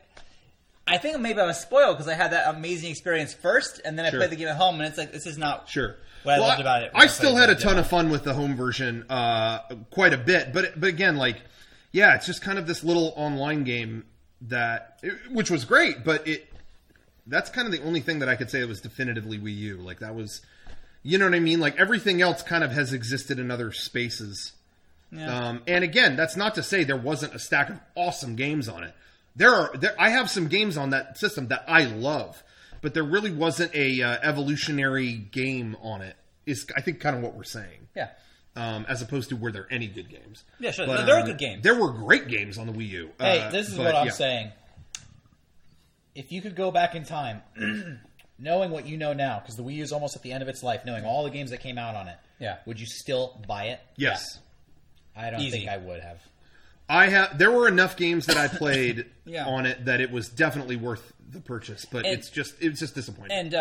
I think maybe I was spoiled because I had that amazing experience first, and then I Sure. played the game at home, and it's like this is not Sure. what I loved about it. I still had a ton of fun with the home version, quite a bit. But again, like, yeah, it's just kind of this little online game which was great. But that's kind of the only thing that I could say that was definitively Wii U. Like that was, you know what I mean? Like everything else kind of has existed in other spaces. Yeah. And again, that's not to say there wasn't a stack of awesome games on it. I have some games on that system that I love, but there really wasn't a evolutionary game on it. Is I think kind of what we're saying. Yeah. As opposed to were there any good games? Yeah, sure. There were good games. There were great games on the Wii U. Hey, this is but, what I'm yeah. saying. If you could go back in time, knowing what you know now, because the Wii U is almost at the end of its life, knowing all the games that came out on it, Yeah. would you still buy it? Yes, I don't Easy. think I would have. I have. There were enough games that I played Yeah. on it that it was definitely worth the purchase. But And- it's just disappointing. And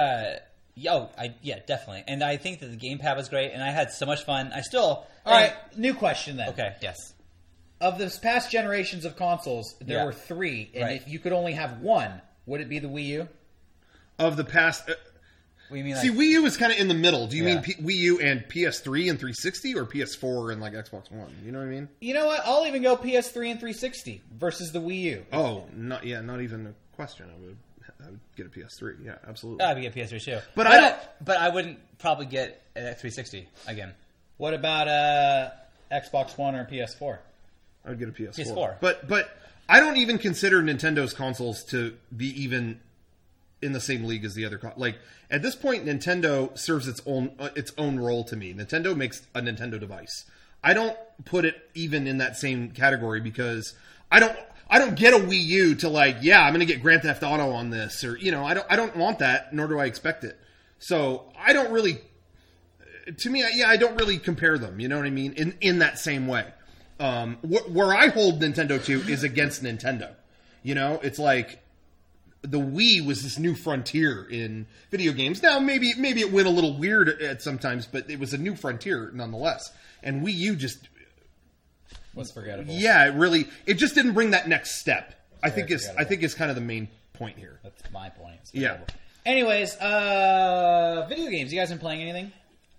definitely. And I think that the gamepad was great, and I had so much fun. I still All right, new question then. Okay. Yes. Of the past generations of consoles, there Yeah. were 3, and Right. if you could only have one, would it be the Wii U? Of the past. What do you mean? See, Wii U is kind of in the middle. Do you Yeah. mean Wii U and PS3 and 360, or PS4 and like Xbox One? You know what I mean? You know what? I'll even go PS3 and 360 versus the Wii U. Oh, not even a question. I would get a PS3. Yeah, absolutely. I would get PS3 too. But I don't- But I wouldn't probably get a 360 again. What about Xbox One or PS4? I would get a PS4. PS4. But I don't even consider Nintendo's consoles to be even in the same league as the other. Like at this point, Nintendo serves its own role to me. Nintendo makes a Nintendo device. I don't put it even in that same category because I don't get a Wii U to like, yeah, I'm going to get Grand Theft Auto on this, or you know, I don't want that, nor do I expect it. So I don't really. To me, I don't really compare them. You know what I mean? In that same way. Where I hold Nintendo to is against Nintendo. You know, it's like the Wii was this new frontier in video games. Now, maybe it went a little weird at sometimes, but it was a new frontier nonetheless. And Wii U just, Was forgettable. yeah, it just didn't bring that next step. I think forgettable. is kind of the main point here. That's my point. It's Yeah. forgettable. Anyways, video games. You guys been playing anything?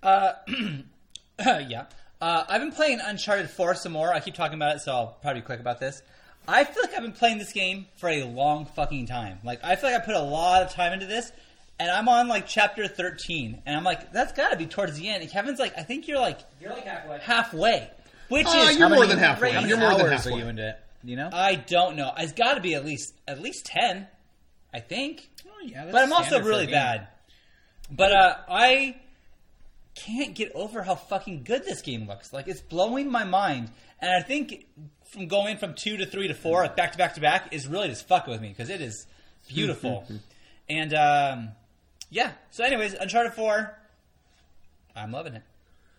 Yeah. I've been playing Uncharted 4 some more. I keep talking about it, so I'll probably be quick about this. I feel like I've been playing this game for a long fucking time. Like, I feel like I put a lot of time into this, and I'm on, like, chapter 13. And I'm like, that's gotta be towards the end. And Kevin's like, I think you're like halfway. Which is... You're more than halfway. How many You're more than hours halfway. are you into it? Do you know? I don't know. It's gotta be at least 10, I think. Oh, yeah, But I'm also really bad. But I can't get over how fucking good this game looks. Like, it's blowing my mind. And I think from going from 2 to 3 to 4, like back to back to back, is really just fucking with me because it is beautiful. And yeah. So, anyways, Uncharted 4, I'm loving it.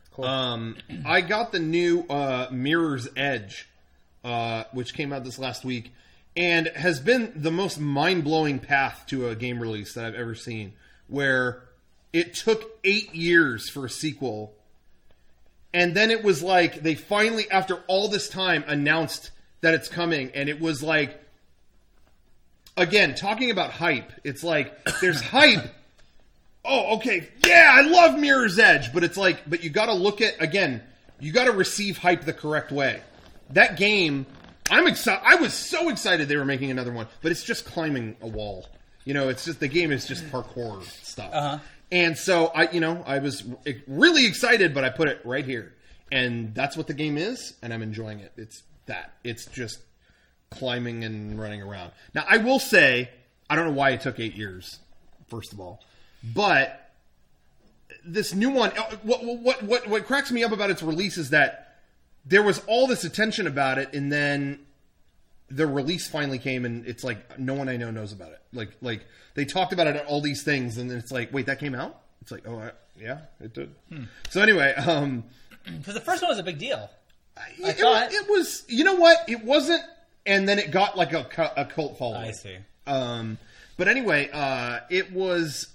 I got the new Mirror's Edge, which came out this last week, and has been the most mind-blowing path to a game release that I've ever seen, where it took 8 years for a sequel, and then it was like they finally, after all this time, announced that it's coming, and it was like, again, talking about hype, it's like, there's hype. Oh, okay, yeah, I love Mirror's Edge, but it's like, but you gotta look at, again, you gotta receive hype the correct way. That game, I'm excited. I was so excited they were making another one, but it's just climbing a wall. You know, it's just, the game is just parkour stuff. Uh-huh. And so, I was really excited, but I put it right here. And that's what the game is, and I'm enjoying it. It's that. It's just climbing and running around. Now, I will say, I don't know why it took 8 years, first of all. But this new one, what cracks me up about its release is that there was all this attention about it, and then the release finally came, and it's like no one I know knows about it. Like they talked about it at all these things, and then it's like, wait, that came out? It's like, oh, yeah, it did. So anyway, Because the first one was a big deal. it was. You know what? It wasn't, and then it got like a cult following. I see. But anyway, it was,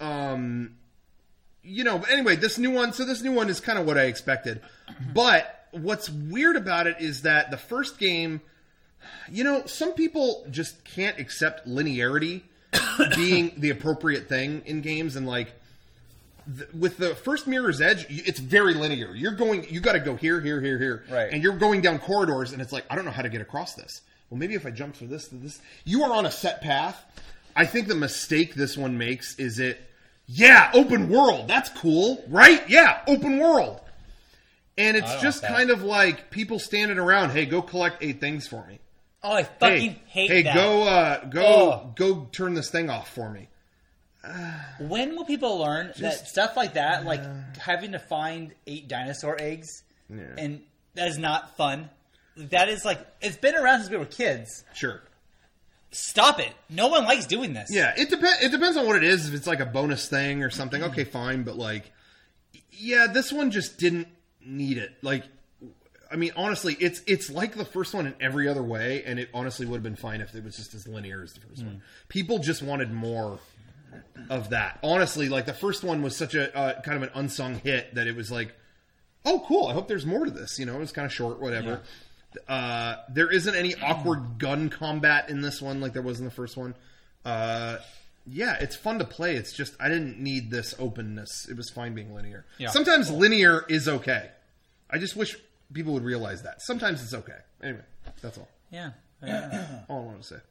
you know, but anyway, this new one is kind of what I expected. But what's weird about it is that the first game, you know, some people just can't accept linearity being the appropriate thing in games. And like, with the first Mirror's Edge, it's very linear. You got to go here. Right. And you're going down corridors, and it's like, I don't know how to get across this. Well, maybe if I jump from this to this. You are on a set path. I think the mistake this one makes is open world. That's cool, right? Yeah, open world. And it's just kind of like people standing around, hey, go collect 8 things for me. Oh, I fucking hate hey, that. go turn this thing off for me. When will people learn that stuff like that, like having to find 8 dinosaur eggs, and that is not fun? That is like, it's been around since we were kids. Sure. Stop it. No one likes doing this. Yeah, it depends on what it is. If it's like a bonus thing or something, okay, fine. But like, yeah, this one just didn't need it. Like, I mean, honestly, it's like the first one in every other way, and it honestly would have been fine if it was just as linear as the first one. People just wanted more of that. Honestly, like the first one was such a kind of an unsung hit that it was like, oh, cool. I hope there's more to this. You know, it was kind of short, whatever. Yeah. There isn't any awkward gun combat in this one like there was in the first one. Yeah, it's fun to play. It's just I didn't need this openness. It was fine being linear. Yeah. Sometimes linear is okay. I just wish people would realize that. Sometimes it's okay. Anyway, that's all. Yeah. All I wanted to say.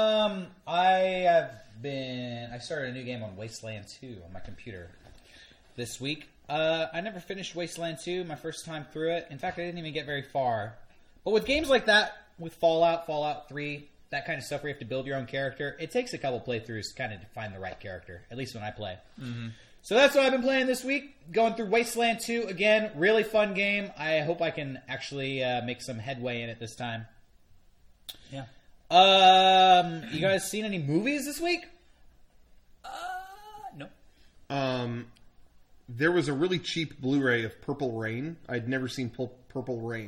I started a new game on Wasteland 2 on my computer this week. I never finished Wasteland 2 my first time through it. In fact, I didn't even get very far. But with games like that, with Fallout 3, that kind of stuff where you have to build your own character, it takes a couple playthroughs kind of to find the right character, at least when I play. Mm-hmm. So that's what I've been playing this week. Going through Wasteland 2 again. Really fun game. I hope I can actually make some headway in it this time. Yeah. You guys seen any movies this week? No. There was a really cheap Blu-ray of Purple Rain. I'd never seen Purple Rain.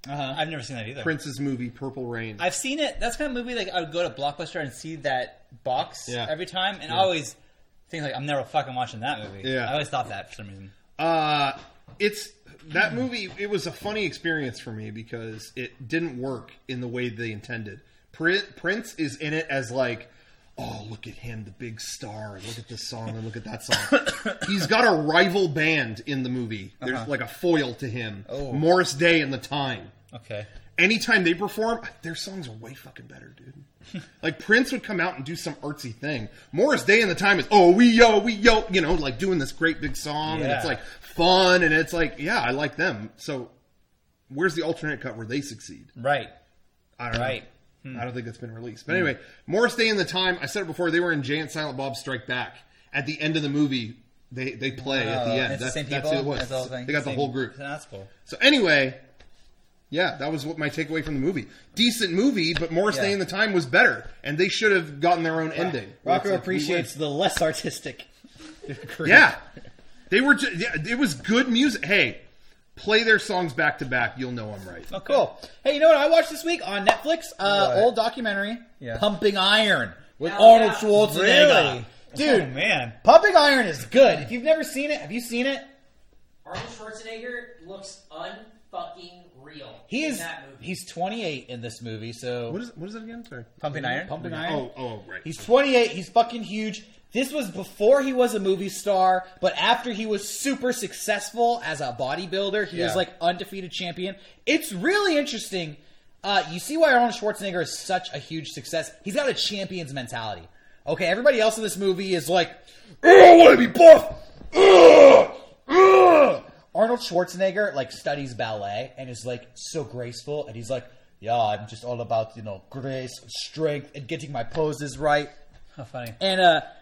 I've never seen that either. Prince's movie Purple Rain. I've seen it. That's the kind of movie like I would go to Blockbuster and see that box every time, and I always think like I'm never fucking watching that movie. Yeah. I always thought that for some reason. It's that movie. It was a funny experience for me because it didn't work in the way they intended. Prince is in it as like, oh, look at him, the big star. Look at this song and look at that song. He's got a rival band in the movie. There's like a foil to him. Oh. Morris Day and the Time. Okay. Anytime they perform, their songs are way fucking better, dude. Like Prince would come out and do some artsy thing. Morris Day and the Time is, oh, we yo, like doing this great big song, and it's like fun, and it's like, yeah, I like them. So, where's the alternate cut where they succeed? Right. I don't know. I don't think that's been released. But anyway, Morris Day and the Time, I said it before, they were in Jay and Silent Bob Strike Back. At the end of the movie, they play at the end. It's the same That's people? who it was. That's the whole thing? They got the Same- whole group. That's cool. So anyway, yeah, that was what my takeaway from the movie. Decent movie, but Morris Day and the Time was better, and they should have gotten their own ending. Rocco It's like, appreciates the less artistic. Yeah, they were. It was good music. Hey, play their songs back to back. You'll know I'm right. Oh, cool. Hey, you know what I watched this week on Netflix? Old documentary, Pumping Iron with Arnold Schwarzenegger. Dude, Oh, man. Pumping Iron is good. If you've never seen it, have you seen it? Arnold Schwarzenegger looks unfucking real. He in is. that movie. He's 28 in this movie. So What is it again? Sorry. Pumping Iron? Pumping Iron. Oh, right. He's 28. He's fucking huge. This was before he was a movie star, but after he was super successful as a bodybuilder. He was like undefeated champion. It's really interesting. You see why Arnold Schwarzenegger is such a huge success. He's got a champion's mentality. Okay, everybody else in this movie is like, I want to be buff. Arnold Schwarzenegger like studies ballet and is like so graceful, and he's like, yeah, I'm just all about grace, strength, and getting my poses right. How funny. And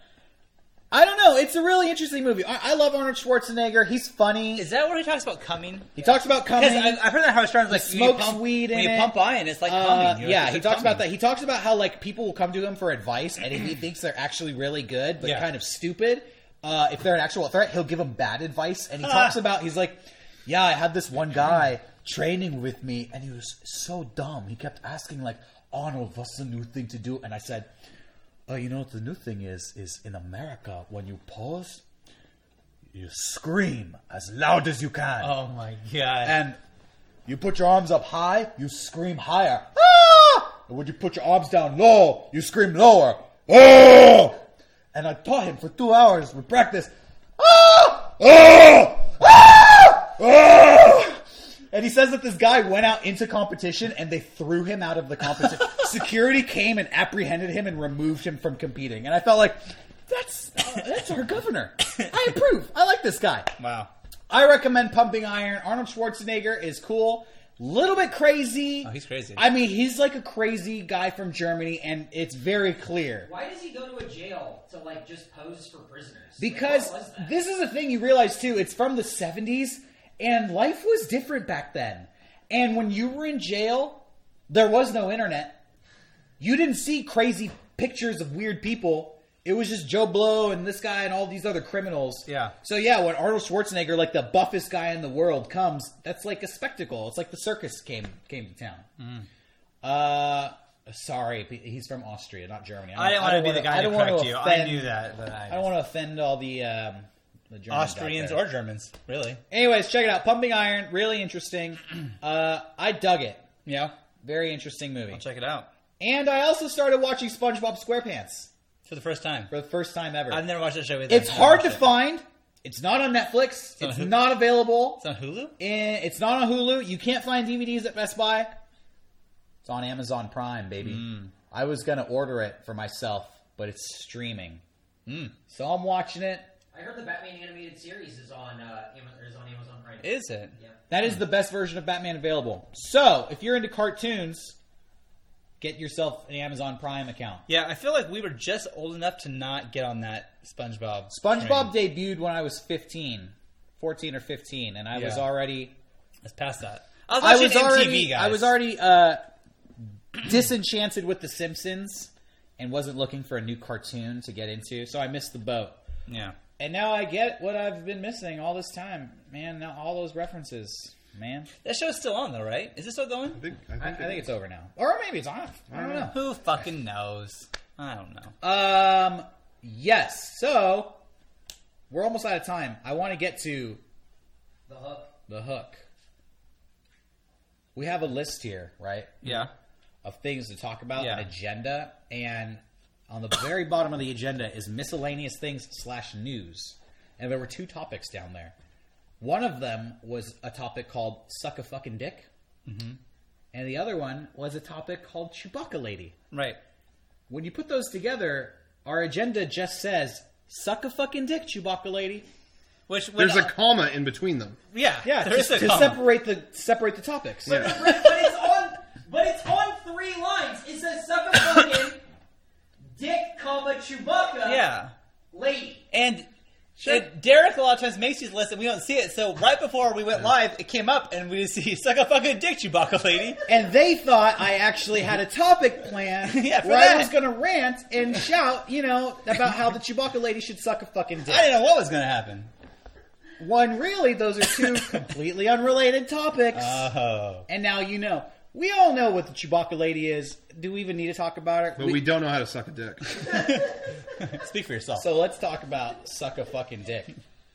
I don't know. It's a really interesting movie. I love Arnold Schwarzenegger. He's funny. Is that where he talks about coming? He talks about coming. Because I've heard that Howard Stern's like, smokes when you pump, weed in when you it. pump iron, it's like coming. Yeah, he talks about that. He talks about how like people will come to him for advice, and if he thinks they're actually really good but kind of stupid, if they're an actual threat, he'll give them bad advice. And he talks about, he's like, yeah, I had this one guy training with me, and he was so dumb. He kept asking like, Arnold, what's the new thing to do? And I said, you know what the new thing is in America, when you pause, you scream as loud as you can. Oh my god. And you put your arms up high, you scream higher. Ah! And when you put your arms down low, you scream lower. Oh! And I taught him for 2 hours with practice. Ah! Ah! Ah! Ah! And he says that this guy went out into competition and they threw him out of the competition. Security came and apprehended him and removed him from competing. And I felt like, that's our governor. I approve. I like this guy. Wow. I recommend Pumping Iron. Arnold Schwarzenegger is cool. Little bit crazy. Oh, he's crazy. I mean, he's like a crazy guy from Germany, and it's very clear. Why does he go to a jail to like just pose for prisoners? Because Like, what was that? this is a thing you realize too. It's from the 70s, and life was different back then. And when you were in jail, there was no internet. You didn't see crazy pictures of weird people. It was just Joe Blow and this guy and all these other criminals. Yeah. So yeah, when Arnold Schwarzenegger, like the buffest guy in the world, comes, that's like a spectacle. It's like the circus came to town. Sorry, he's from Austria, not Germany. I didn't want to be the guy to correct you. I offend- knew that, but I don't want to offend all the Germans Austrians out there. or Germans, really. Anyways, check it out. Pumping Iron, really interesting. I dug it. Yeah. Very interesting movie. I'll check it out. And I also started watching SpongeBob SquarePants For the first time. for the first time ever. I've never watched that show either. It's hard to find. It's not on Netflix. on It's Hulu? not available. It's on Hulu? It's not on Hulu. You can't find DVDs at Best Buy. It's on Amazon Prime, baby. I was going to order it for myself, but it's streaming. So I'm watching it. I heard the Batman animated series is on Amazon Prime. Is it? Yeah. That is the best version of Batman available. So, if you're into cartoons, get yourself an Amazon Prime account. Yeah, I feel like we were just old enough to not get on that SpongeBob. SpongeBob train. debuted when I was 14 or 15, and I was Yeah. already... It's past that. I was watching MTV, guys. I was already disenchanted with The Simpsons and wasn't looking for a new cartoon to get into, so I missed the boat. Yeah. And now I get what I've been missing all this time. Man, now all those references. man. That show's still on though, right? Is it still going? I think it's over now. Or maybe it's off. I don't know. Who fucking knows? I don't know. Yes. So, we're almost out of time. I want to get to the hook. We have a list here, right? Yeah. Of things to talk about, Yeah. an agenda, and on the very bottom of the agenda is miscellaneous things / news. And there were 2 topics down there. One of them was a topic called Suck a Fucking Dick. Mm-hmm. And the other one was a topic called Chewbacca Lady. Right. When you put those together, our agenda just says, Suck a fucking dick, Chewbacca Lady. Which There's a comma in between them. yeah, there is a to comma. separate the topics. Yeah. But it's on 3 lines. It says suck a fucking dick, Chewbacca. Yeah. Lady. And Derek a lot of times makes these lists and we don't see it. So right before we went live, it came up and we see suck a fucking dick, Chewbacca Lady. And they thought I actually had a topic plan Yeah, for where that. I was going to rant and shout, about how the Chewbacca Lady should suck a fucking dick. I didn't know what was going to happen. When really, those are 2 completely unrelated topics. Oh. And now you know. We all know what the Chewbacca Lady is. Do we even need to talk about her? But we don't know how to suck a dick. Speak for yourself. So let's talk about suck a fucking dick.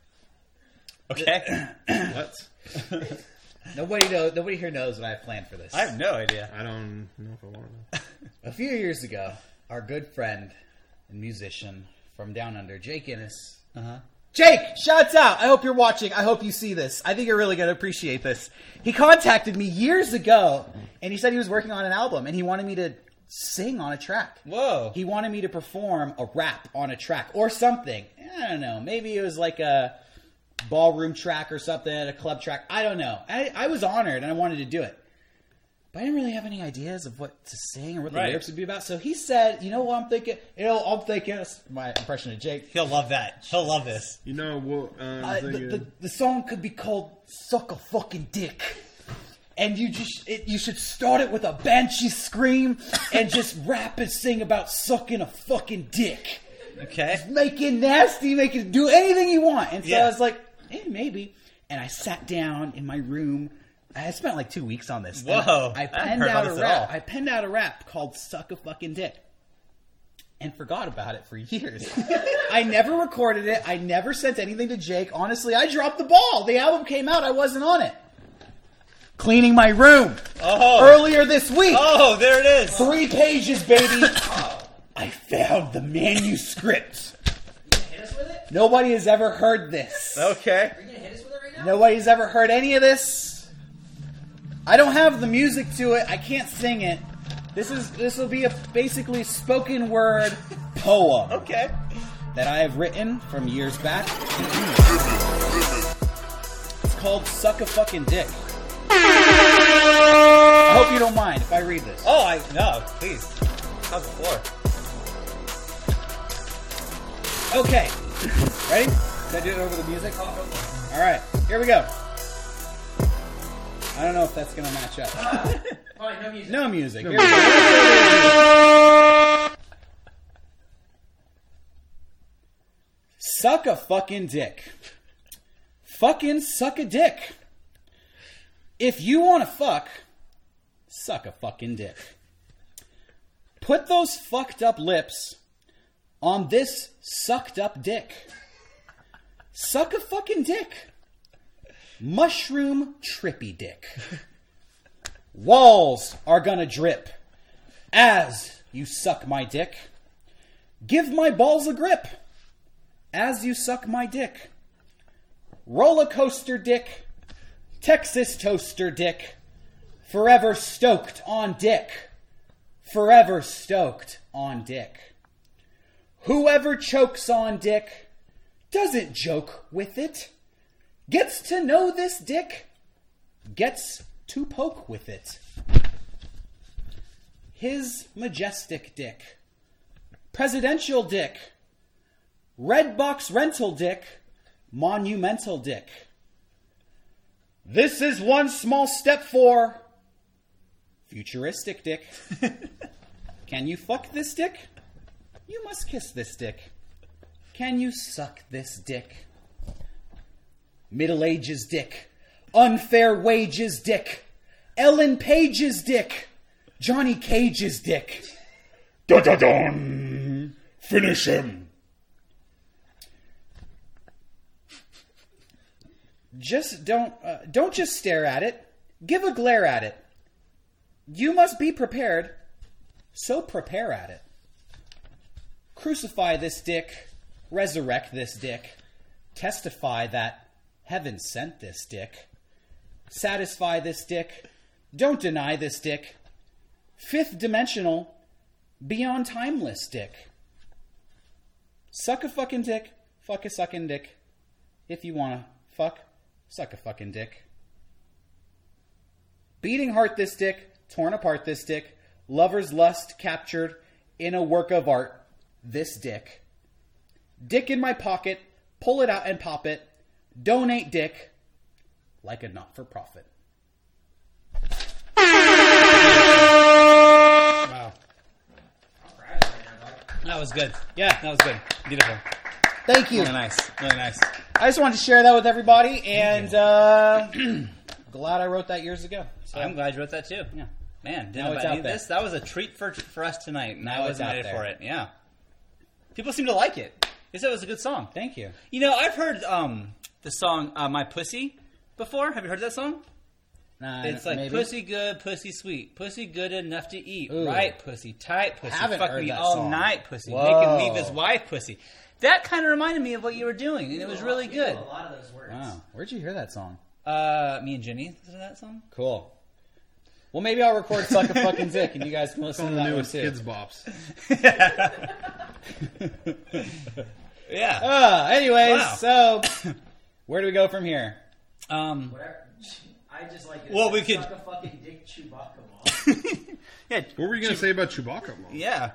Okay. Let's. Nobody here knows what I have planned for this. I have no idea. I don't know if I want to know. A few years ago, our good friend and musician from Down Under, Jake Innes. Jake, shouts out. I hope you're watching. I hope you see this. I think you're really going to appreciate this. He contacted me years ago, and he said he was working on an album, and he wanted me to sing on a track. Whoa. He wanted me to perform a rap on a track or something. I don't know. Maybe it was like a ballroom track or something, a club track. I don't know. I was honored, and I wanted to do it. But I didn't really have any ideas of what to sing or what the Right. lyrics would be about. So he said, you know what I'm thinking? That's my impression of Jake. He'll love that. He'll love this. You know what? The song could be called "Suck a Fucking Dick," and you should start it with a banshee scream and just rap and sing about sucking a fucking dick. Okay. Make it nasty, make it do anything you want. And so Yeah. I was like, maybe. And I sat down in my room. I spent like 2 weeks on this. And Whoa. I I haven't penned heard out about a this at rap. all. I penned out a rap called "Suck a Fucking Dick," and forgot about it for years. I never recorded it. I never sent anything to Jake. Honestly, I dropped the ball. The album came out. I wasn't on it. Cleaning my room earlier this week. Oh, there it is. 3 pages, baby. I found the manuscript. Hit us with it? Nobody has ever heard this. Okay. Are you gonna hit us with it right now? Nobody's ever heard any of this. I don't have the music to it. I can't sing it. This will be a basically spoken word poem Okay. that I have written from years back. It's called "Suck a Fucking Dick." I hope you don't mind if I read this. Oh, no, please. How's the floor? Okay. Ready? Should I do it over the music? All right. Here we go. I don't know if that's going to match up. Fine, no music. No music. Here we go. Suck a fucking dick. Fucking suck a dick. If you want to fuck, suck a fucking dick. Put those fucked up lips on this sucked up dick. Suck a fucking dick. Mushroom trippy dick. Walls are gonna drip as you suck my dick. Give my balls a grip as you suck my dick. Roller coaster dick. Texas toaster dick. Forever stoked on dick. Forever stoked on dick. Whoever chokes on dick doesn't joke with it. Gets to know this dick. Gets to poke with it. His majestic dick. Presidential dick. Red box rental dick. Monumental dick. This is one small step for futuristic dick. Can you fuck this dick? You must kiss this dick. Can you suck this dick? Middle Ages dick. Unfair wages dick. Ellen Page's dick. Johnny Cage's dick. Dun-dun-dun. Finish him. Just don't just stare at it. Give a glare at it. You must be prepared, so prepare at it. Crucify this dick, resurrect this dick, testify that heaven sent this dick, satisfy this dick, don't deny this dick, fifth dimensional, beyond timeless dick. Suck a fucking dick, fuck a sucking dick. If you wanna fuck, suck a fucking dick. Beating heart this dick, torn apart this dick, lover's lust captured in a work of art, this dick. Dick in my pocket, pull it out and pop it, donate dick, like a not-for-profit. Wow. That was good. Yeah. That was good. Beautiful. Thank you. Really nice. Really nice. I just wanted to share that with everybody, and glad I wrote that years ago. So, I'm glad you wrote that too. yeah. Man, didn't Now know it's about out any of there. this. That was a treat for us tonight, and Now I it's was out excited there. for it. Yeah. People seem to like it. They said it was a good song. Thank you. You know, I've heard the song "My Pussy" before. Have you heard that song? It's like maybe. pussy good, pussy sweet, pussy good enough to eat, Ooh. right? Pussy tight, pussy Haven't fuck heard me that all song. night, pussy Whoa. make him leave his wife, pussy. That kind of reminded me of what you were doing, and it was really You know good. a lot of those words. Wow. Where'd you hear that song? Me and Jenny listened to that song. Cool. Well, maybe I'll record Suck a Fucking Dick, and you guys can listen Some to of that the one newest too. kids bops. Yeah. Anyways, Wow. so where do we go from here? Whatever. I just like it. Well, we could- Suck a fucking dick Chewbacca mom. Yeah. What were you going to say about Chewbacca, Mom? Yeah.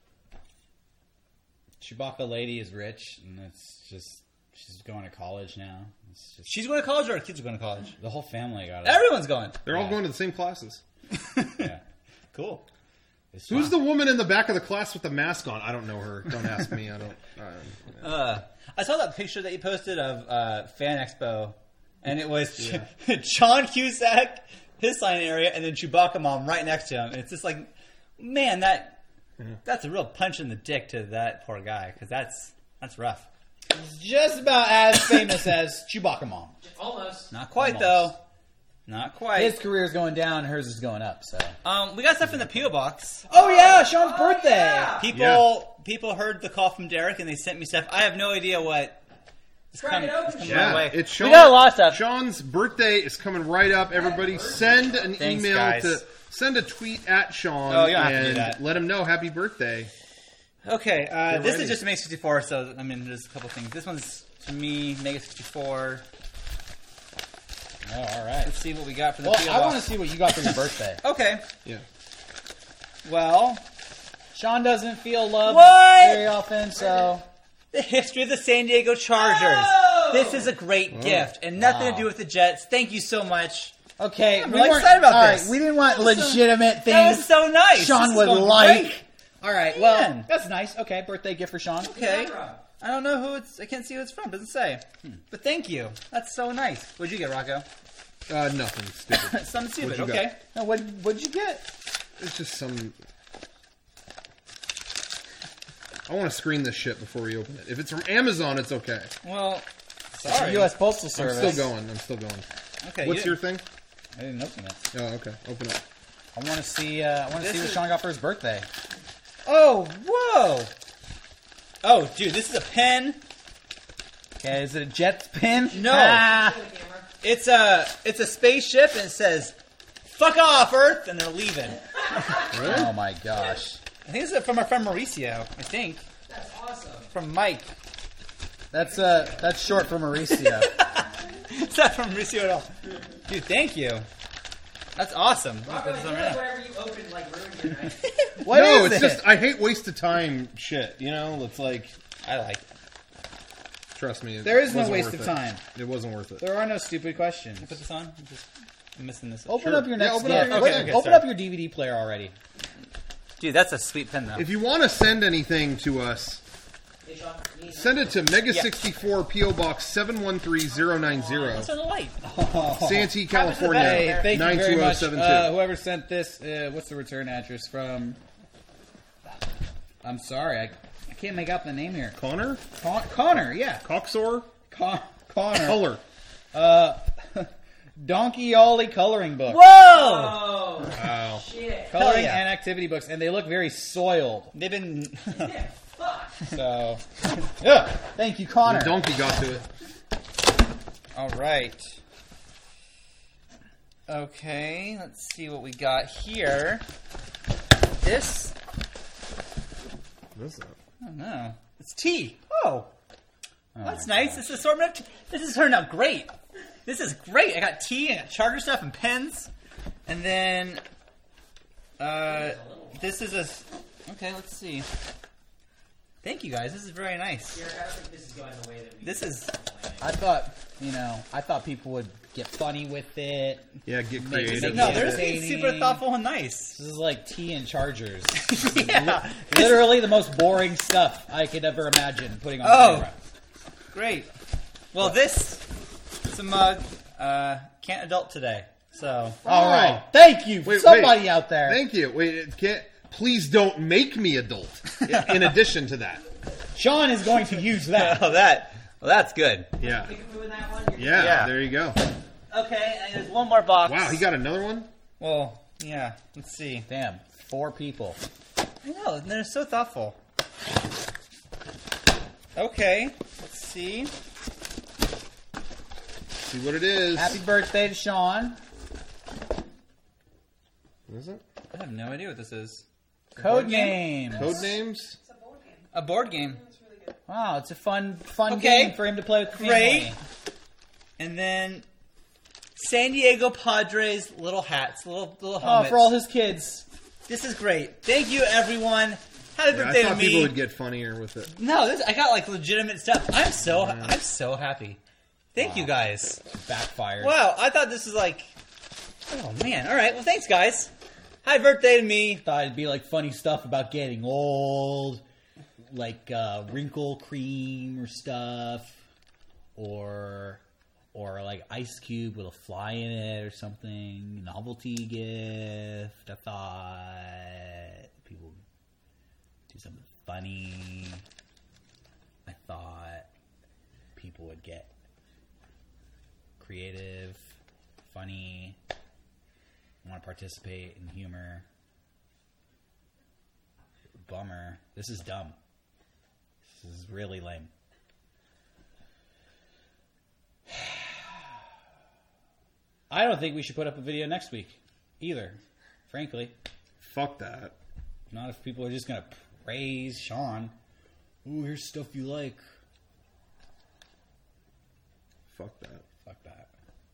Chewbacca lady is rich, and it's just she's going to college now. It's just She's going to college, or her kids are going to college? the whole family got it. Everyone's going. They're all Yeah. going to the same classes. Yeah. Cool. It's Who's fun. the woman in the back of the class with the mask on? I don't know her. Don't ask me. I don't. I saw that picture that you posted of Fan Expo, and it was John Cusack, his sign area, and then Chewbacca mom right next to him. And it's just like, man, that's a real punch in the dick to that poor guy, because that's rough. just about as famous as Chewbacca mom? Almost. Not quite, Almost. though. Not quite. His career's going down, hers is going up. So. We got stuff in the P.O. box. Oh yeah, Sean's birthday. People heard the call from Derek, and they sent me stuff. I have no idea what is Crack coming, it open, is coming Sean. my Yeah, way. it's Sean. We got a lot of stuff. Sean's birthday is coming right up. Everybody, send an Thanks, email guys. send a tweet at Sean Oh, you don't have to do and that. let him know happy birthday. Okay, this ready. is just Mega 64, so I mean, there's a couple things. This one's to me, Mega 64. Oh, all right. Let's see what we got for the Well, P.O. I box. want to see what you got for your birthday. Okay, Yeah. well, Sean doesn't feel loved What? very often, so the history of the San Diego Chargers. Oh! This is a great gift, and nothing Wow. to do with the Jets. Thank you so much. okay. I'm really excited about all this. right, we didn't want legitimate That was things so nice. Sean This is would going like. great. All right, well, Man. that's nice. Okay, birthday gift for Sean. Okay. Camera. I don't know who it's. I can't see who it's from. Doesn't say. But thank you. That's so nice. What'd you get, Rocco? Nothing stupid. Something stupid. What'd you Okay. No, what'd you get? It's just some. I want to screen this shit before we open it. If it's from Amazon, it's okay. Well, It's the sorry. U.S. Postal I'm Service. still going. I'm still going. Okay. What's you your thing? I didn't open it. Oh, okay. Open it. I want to see. I want to This see what is- Sean got for his birthday. Oh, whoa. Oh, dude, this is a pen. Okay, is it a Jets pin? No. Ah. It's a spaceship, and it says, "Fuck off, Earth," and they're leaving. Oh my gosh, I think it's from our friend Mauricio. I think That's awesome. from Mike. that's short for Mauricio. It's not from Mauricio at all. Dude, thank you. That's awesome. Look Rocco, at I this feel one like right now. whatever you open like ruined your night. What no, is it's it? just I hate waste of time shit. You know, it's like I like it. trust me. It There is no wasn't waste worth of it. time. It wasn't worth it. There are no stupid questions. Put this on. I'm just missing this. Open Sure. up your Yeah, next open up gift. your- Wait, okay, open sorry. up your DVD player already. Dude, that's a sweet pen though. If you want to send anything to us, Hey, Sean, Send it to Mega64 PO Box 713090, What's on the light? Santee, Hey, California thank Thank you very much. 92072. Whoever sent this, what's the return address from? I'm sorry, I can't make out the name here. Connor? Connor, yeah. Coxor? Connor. Color. Donkey Ollie coloring book. Whoa! Oh, Wow. shit. Coloring Hell yeah. and activity books, and they look very soiled. They've been. Yeah, fuck. So, yeah. Thank you, Connor. The donkey got to it. All right. Okay, let's see what we got here. This. What's that? I don't know. It's tea. Oh. That's nice. This assortment. This has turned out great. This is great. I got tea, I got charger stuff and pens. And then. This is a. Okay, let's see. Thank you guys. This is very nice. Derek, I don't think this is going the way that we This is. I thought people would get funny with it. Yeah, get Make it creative. No, Yeah. they're being super thoughtful and nice. This is like tea and chargers. Yeah. Literally the most boring stuff I could ever imagine putting on Oh. camera. Great. Well, this is a mug. Can't adult today. So. All right. Thank you. Wait, Somebody wait. out there. Thank you. Wait, it can't. Please don't make me adult. In addition to that, Sean is going to use that. Oh, that. Well, that's good. yeah, can move in that one. yeah. Yeah. There you go. Okay, and there's one more box. Wow, he got another one. Well, yeah. Let's see. Damn. 4 people. I know, they're so thoughtful. Okay, let's see. See what it is. Happy birthday to Sean. What is it? I have no idea what this is. Code board game? name. Code names. A board game. Wow, it's a fun Okay. game for him to play with the Great. family. And then San Diego Padres little hats, little Oh, helmets. for all his kids. This is great. Thank you, everyone. Happy Yeah, birthday I to thought me. people would get funnier with it. No, I got like legitimate stuff. I'm so happy. Thank you guys. Backfired. Wow, I thought this was like. Oh man! All right. Well, thanks, guys. Happy birthday to me. Thought it'd be like funny stuff about getting old, like wrinkle cream or stuff, or like Ice Cube with a fly in it or something. Novelty gift. I thought people would do something funny. I thought people would get creative, funny, want to participate in humor. Bummer. This is dumb. This is really lame. I don't think we should put up a video next week either, frankly. Fuck that. Not if people are just going to praise Sean. Ooh, here's stuff you like. Fuck that. Fuck that.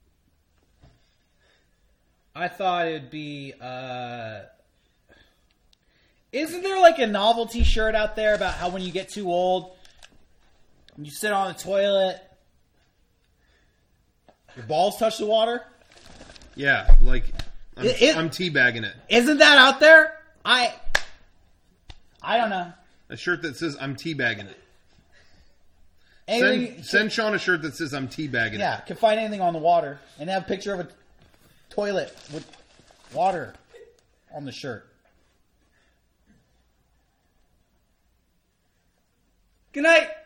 I thought it'd be, isn't there like a novelty shirt out there about how when you get too old, you sit on the toilet, your balls touch the water? Yeah, like It- I'm teabagging it. Isn't that out there? I don't know. A shirt that says I'm teabagging it. Anything, Send Sean a shirt that says I'm teabagging yeah, can find anything on the water and have a picture of a toilet with water on the shirt. Good night.